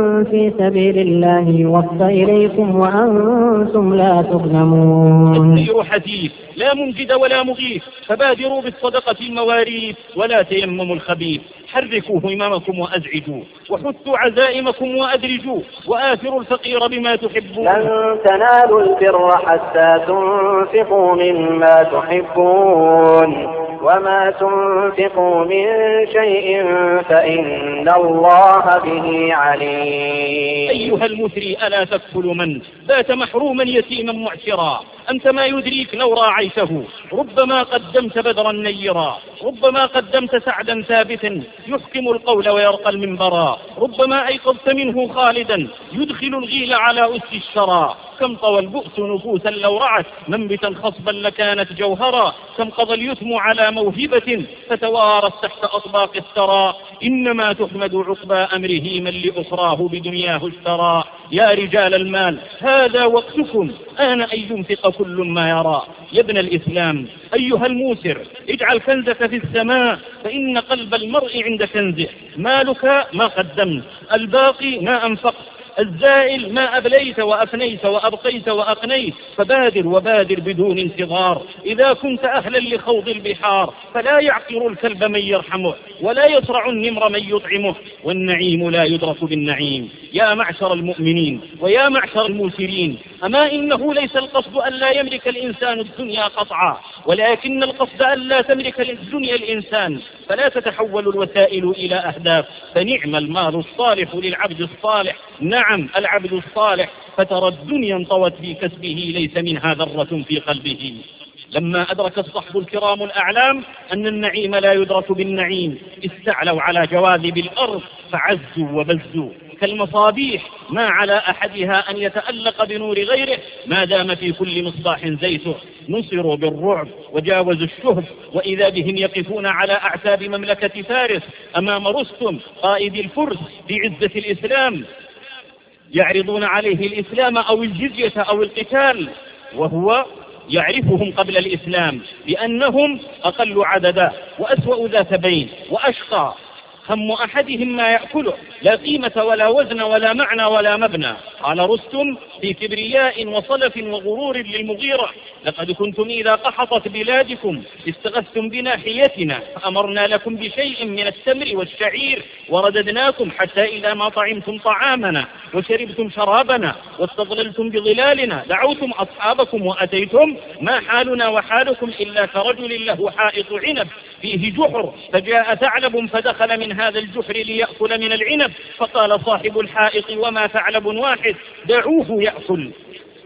في سبيل الله يوفى إليكم وأنتم لا تظلمون. السير حديث لا منجد ولا مغيث، فبادروا بالصدقة المواريث ولا تيمموا الخبيث. حركوا هممكم وأزعجوا، وحثوا عزائمكم وأدرجوا، وآثروا الفقير بما تحبون. لن تنالوا البر حتى تنفقوا مما تحبون، وما تنفقوا من شيء فإن الله به عليم. أيها المثري ألا تكفل من بات محروما يتيما معسرا؟ أنت ما يدريك لو راعيته، ربما قدمت بدرا نيرا، ربما قدمت سعدا ثابتا يحكم القول ويرقى المنبرا، ربما أيقظت منه خالدا يدخل الغيل على أس الشرى. كم طوى البؤس نفوسا لو رعت منبتا خصبا لكانت جوهرا، كم قضى اليتم على موهبة فتوارت تحت أطباق الثرى. إنما تحمد عقبى أمره من لأخراه بدنياه اشترى. يا رجال المال هذا وقتكم، آن أن ينفق كل ما يرى. يا ابن الإسلام أيها الموسر اجعل كنزك في السماء، فإن قلب المرء عند كنزه. مالك ما قدمت، الباقي ما أنفقت، الزائل ما أبليت وأفنيت وأبقيت وأقنيت. فبادر وبادر بدون انتظار، إذا كنت أهلا لخوض البحار. فلا يعقر الكلب من يرحمه، ولا يسرع النمر من يطعمه، والنعيم لا يدرك بالنعيم. يا معشر المؤمنين ويا معشر الموسرين، أما إنه ليس القصد أن لا يملك الإنسان الدنيا قطعا، ولكن القصد أن لا تملك الدنيا الإنسان، فلا تتحول الوسائل إلى أهداف. فنعم المال الصالح للعبد الصالح، نعم العبد الصالح، فترى الدنيا انطوت في كسبه ليس منها ذرة في قلبه. لما أدرك الصحب الكرام الأعلام أن النعيم لا يدرك بالنعيم، استعلوا على جواذب الأرض فعزوا وبزوا كالمصابيح، ما على أحدها أن يتألق بنور غيره ما دام في كل مصباح زيته. نصروا بالرعب وجاوزوا الشهب، وإذا بهم يقفون على أعتاب مملكة فارس أمام رستم قائد الفرس بعزة الإسلام، يعرضون عليه الإسلام أو الجزية أو القتال، وهو يعرفهم قبل الإسلام بأنهم أقل عددا وأسوأ ذات بين وأشقى. هم أحدهم ما يأكله، لا قيمة ولا وزن ولا معنى ولا مبنى. قال رستم في كبرياء وصلف وغرور للمغيرة: لقد كنتم إذا قحطت بلادكم استغثتم بناحيتنا، فأمرنا لكم بشيء من التمر والشعير ورددناكم حتى إذا ما طعمتم طعامنا وشربتم شرابنا واستظللتم بظلالنا دعوتم أصحابكم وأتيتم، ما حالنا وحالكم إلا كرجل له حائط عنب فيه جحر، فجاء ثعلب فدخل من هذا الجحر ليأكل من العنب، فقال صاحب الحائط: وما ثعلب واحد، دعوه يأكل.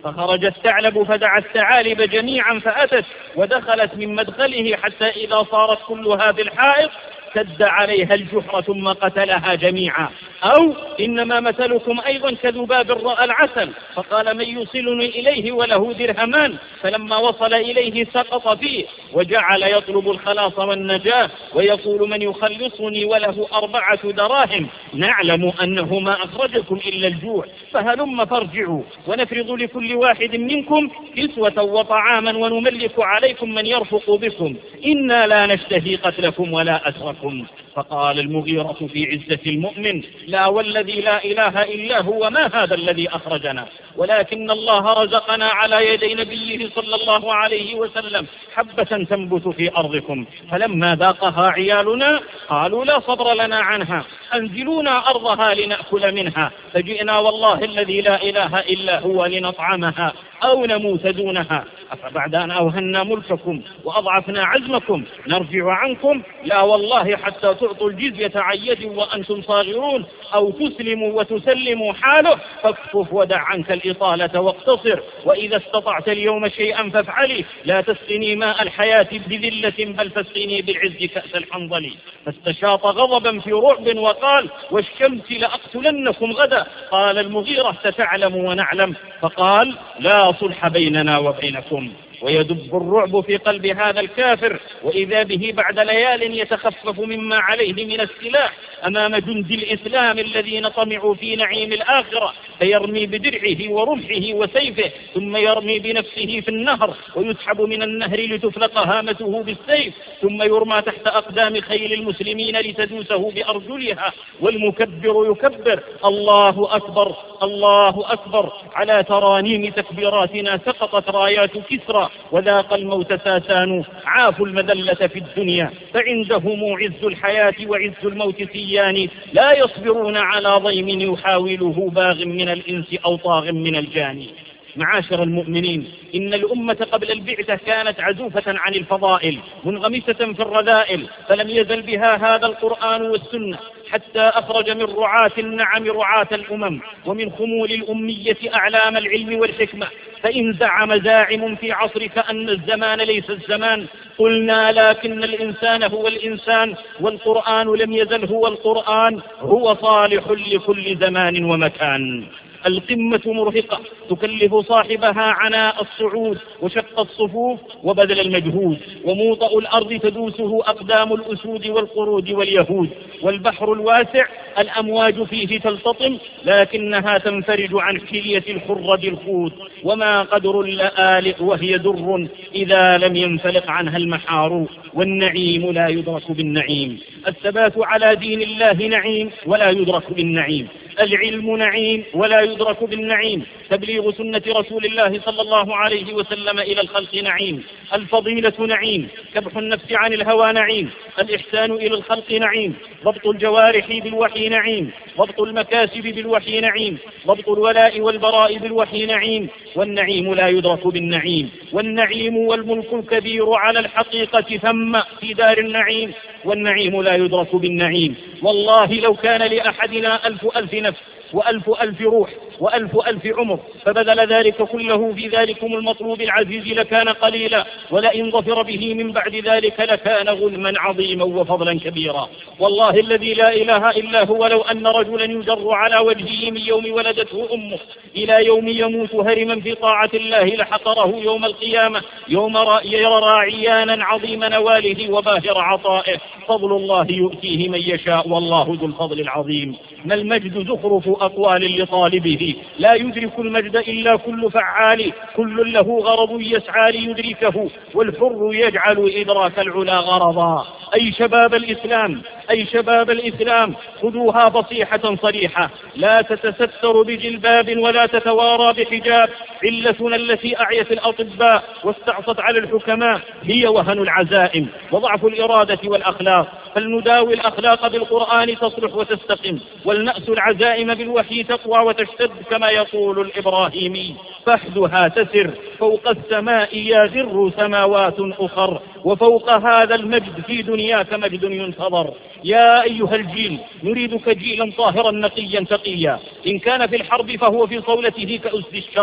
فخرج الثعلب فدعا الثعالب جميعا فأتت ودخلت من مدخله حتى إذا صارت كلها بالحائط سد عليها الجحر ثم قتلها جميعا. أو إنما مثلكم أيضا كذباب رأى العسل فقال من يوصلني إليه وله درهمان، فلما وصل إليه سقط فيه وجعل يطلب الخلاص والنجاة ويقول من يخلصني وله أربعة دراهم، نعلم أنه ما أخرجكم إلا الجوع، فهلم فارجعوا ونفرض لكل واحد منكم كسوة وطعاما ونملك عليكم من يرفق بكم، إنا لا نشتهي قتلكم ولا أسركم. فقال المغيرة في عزة المؤمن لا والذي لا إله إلا هو ما هذا الذي أخرجنا، ولكن الله رزقنا على يدي نبيه صلى الله عليه وسلم حبة تنبت في أرضكم، فلما ذاقها عيالنا قالوا لا صبر لنا عنها أنزلونا أرضها لنأكل منها، فجئنا والله الذي لا إله إلا هو لنطعمها أو نموت دونها، أفبعد أن أوهنا ملككم وأضعفنا عزمكم نرجع عنكم؟ لا والله حتى تعطوا الجزية عن يد وأنتم صاغرون أو تسلموا وتسلموا حاله، فاكفف ودع عنك الإطالة واقتصر، وإذا استطعت اليوم شيئا فافعلي، لا تسقني ماء الحياة بذلة بل فاسقني بالعز كأس الحنظل. فاستشاط غضبا في رعب وقال والشمس لأقتلنكم غدا. قال المغيرة ستعلم ونعلم، فقال لا صلح بيننا وبينكم. ويدب الرعب في قلب هذا الكافر، وإذا به بعد ليال يتخفف مما عليه من السلاح أمام جند الإسلام الذين طمعوا في نعيم الآخرة، فيرمي بدرعه ورمحه وسيفه ثم يرمي بنفسه في النهر ويسحب من النهر لتفلق هامته بالسيف، ثم يرمى تحت أقدام خيل المسلمين لتدوسه بأرجلها، والمكبر يكبر الله أكبر الله أكبر. على ترانيم تكبيراتنا سقطت رايات كسرى وذاق الموت ساسان، عافوا المذلة في الدنيا فعندهم عز الحياة وعز الموت سيان، لا يصبرون على ضيم يحاوله باغ من الإنس أو طاغ من الجاني. معاشر المؤمنين، إن الأمة قبل البعثة كانت عزوفة عن الفضائل منغمسة في الرذائل، فلم يزل بها هذا القرآن والسنة حتى أخرج من رعاة النعم رعاة الأمم، ومن خمول الأمية أعلام العلم والحكمة. فإن زعم زاعم في عصرك أن الزمان ليس الزمان، قلنا لكن الإنسان هو الإنسان، والقرآن لم يزل هو القرآن، هو صالح لكل زمان ومكان. القمة مرهقة تكلف صاحبها عناء الصعود وشق الصفوف وبذل المجهود، وموطأ الأرض تدوسه أقدام الأسود والقرود واليهود، والبحر الواسع الأمواج فيه تلتطم لكنها تنفرج عن حلية الخرد الخوت، وما قدر اللآلئ وهي در إذا لم ينفلق عنها المحار، والنعيم لا يدرك بالنعيم. الثبات على دين الله نعيم ولا يدرك بالنعيم، العلم نعيم ولا يدرك بالنعيم، تبليغ سنة رسول الله صلى الله عليه وسلم إلى الخلق نعيم، الفضيلة نعيم، كبح النفس عن الهوى نعيم، الإحسان إلى الخلق نعيم، ضبط الجوارح بالوحي نعيم، ضبط المكاسب بالوحي نعيم، ضبط الولاء والبراء بالوحي نعيم، والنعيم لا يدرك بالنعيم. والنعيم والملك الكبير على الحقيقة ثم في دار النعيم، والنعيم لا يدرك بالنعيم. والله لو كان لأحدنا ألف ألف نفس وألف ألف روح وألف ألف عمر فبذل ذلك كله في ذلكم المطلوب العزيز لكان قليلا، ولئن ظفر به من بعد ذلك لكان غنما عظيما وفضلا كبيرا. والله الذي لا إله إلا هو لو أن رجلا يجر على وجهه من يوم ولدته أمه إلى يوم يموت هرما في طاعة الله لحقره يوم القيامة، يوم يرى عيانا عظيم نواله وباهر عطائه. فضل الله يؤتيه من يشاء والله ذو الفضل العظيم. ما المجد زخرف أقوال لطالبه، لا يدرك المجد إلا كل فعال، كل له غرض يسعى ليدركه، والحر يجعل إدراك العلا غرضا. أي شباب الإسلام أي شباب الإسلام خذوها فصيحة صريحة، لا تتستر بجلباب ولا تتوارى بحجاب. علتنا التي أعيت الأطباء واستعصت على الحكماء هي وهن العزائم وضعف الإرادة والأخلاق، فلنداوي الأخلاق بالقرآن تصلح وتستقم، ولنأس العزائم بالوحي تقوى وتشتد كما يقول الإبراهيمي. فحدها تسر فوق السماء يغر سماوات أخر، وفوق هذا المجد في دنياك مجد ينتظر. يا أيها الجيل نريدك جيلا طاهرا نقيا تقيا، إن كان في الحرب فهو في صولته كأسد الشرى،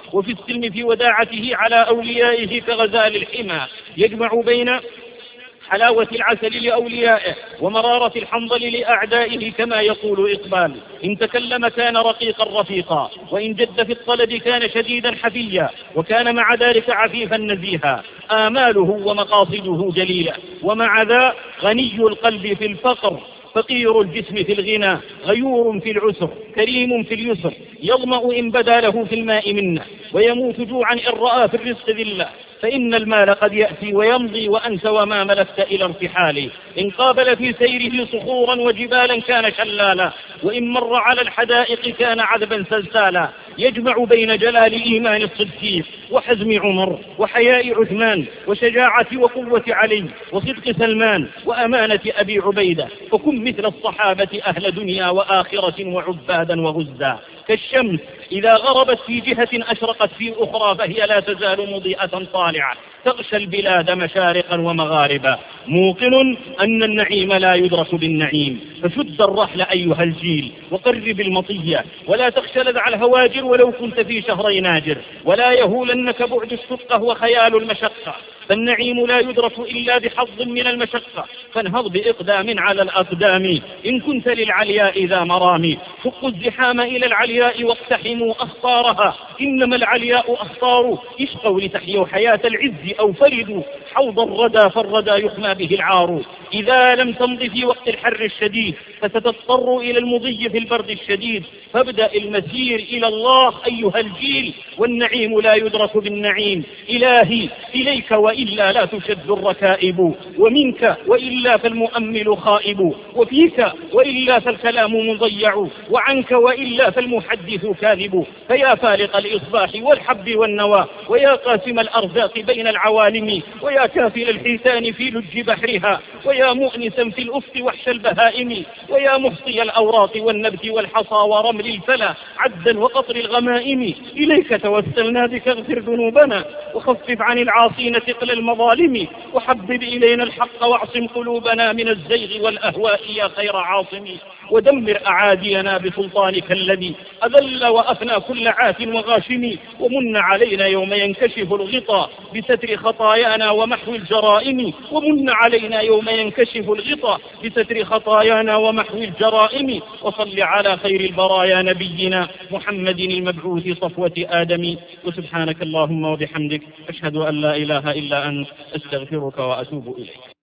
وفي السلم في وداعته على أوليائه كغزال الحمى، يجمع بين حلاوة العسل لأوليائه ومرارة الحنظل لأعدائه كما يقول إقبال: إن تكلم كان رقيقا رفيقا، وإن جد في الطلب كان شديدا حفيا، وكان مع ذلك عفيفا نزيها، آماله ومقاصده جليلة، ومع ذا غني القلب في الفقر، فقير الجسم في الغنى، غيور في العسر، كريم في اليسر، يظمأ إن بدا له في الماء منه، ويموت جوعا إن رأى في الرزق ذلة. فإن المال قد يأتي ويمضي وأنت وما ملكت إلى ارتحاله. إن قابل في سيره صخورا وجبالا كان شلالا، وإن مر على الحدائق كان عذبا سلسالا. يجمع بين جلال إيمان الصديق وحزم عمر وحياء عثمان وشجاعة وقوة علي وصدق سلمان وأمانة أبي عبيدة، فكن مثل الصحابة أهل دنيا وآخرة وعبادا وغزا. كالشمس إذا غربت في جهة أشرقت في أخرى، فهي لا تزال مضيئة طالعة تغشى البلاد مشارقا ومغاربا. موقن أن النعيم لا يدرك بالنعيم، فشد الرحل أيها الجيل وقرب المطية، ولا تخشى لذع الهواجر ولو كنت في شهري ناجر، ولا يهولنك بعد الشقة وخيال المشقة، فالنعيم لا يدرك إلا بحظ من المشقة. فانهض بإقدام على الأقدام إن كنت للعلياء ذا مرامي، شقوا الزحام إلى العلياء واقتحموا أخطارها، إنما العلياء أخطار، اشقوا لتحيوا حياة العز أو فردوا حوض الردى، فالردى يحمى به العار. إذا لم تمض في وقت الحر الشديد فستضطر إلى المضي في البرد الشديد، فابدأ المسير إلى الله أيها الجيل، والنعيم لا يدرك بالنعيم. إلهي إليك وإلا لا تشد الركائب، ومنك وإلا فالمؤمل خائب، وفيك وإلا فالكلام مضيع، وعنك وإلا فالمحدث كاذب. فيا فالق الإصباح والحب والنوى، ويا قاسم الأرزاق بين العوالم، ويا كافل الحيتان في لج بحرها، ويا مؤنسا في الأفق وحش البهائم، ويا محصي الأوراق والنبت والحصى ورمل الفلا عدا وقطر الغمائم. إليك توسلنا بك اغفر ذنوبنا، وخفف عن العاصين ثقل المظالم، وحبب إلينا الحق واعصم قلوبنا من الزيغ والأهواء يا خير عاصم. ودمر أعادينا بسلطانك الذي أذل وأفنى كل عاث وغاشم، ومن علينا يوم ينكشف الغطاء بستر خطايانا ومحو الجرائم، ومن علينا يوم ينكشف الغطاء بستر خطايانا ومحو الجرائم. وصل على خير البرايا نبينا محمد المبعوث صفوة آدم. وسبحانك اللهم وبحمدك أشهد أن لا إله إلا أنت أستغفرك وأتوب إليك.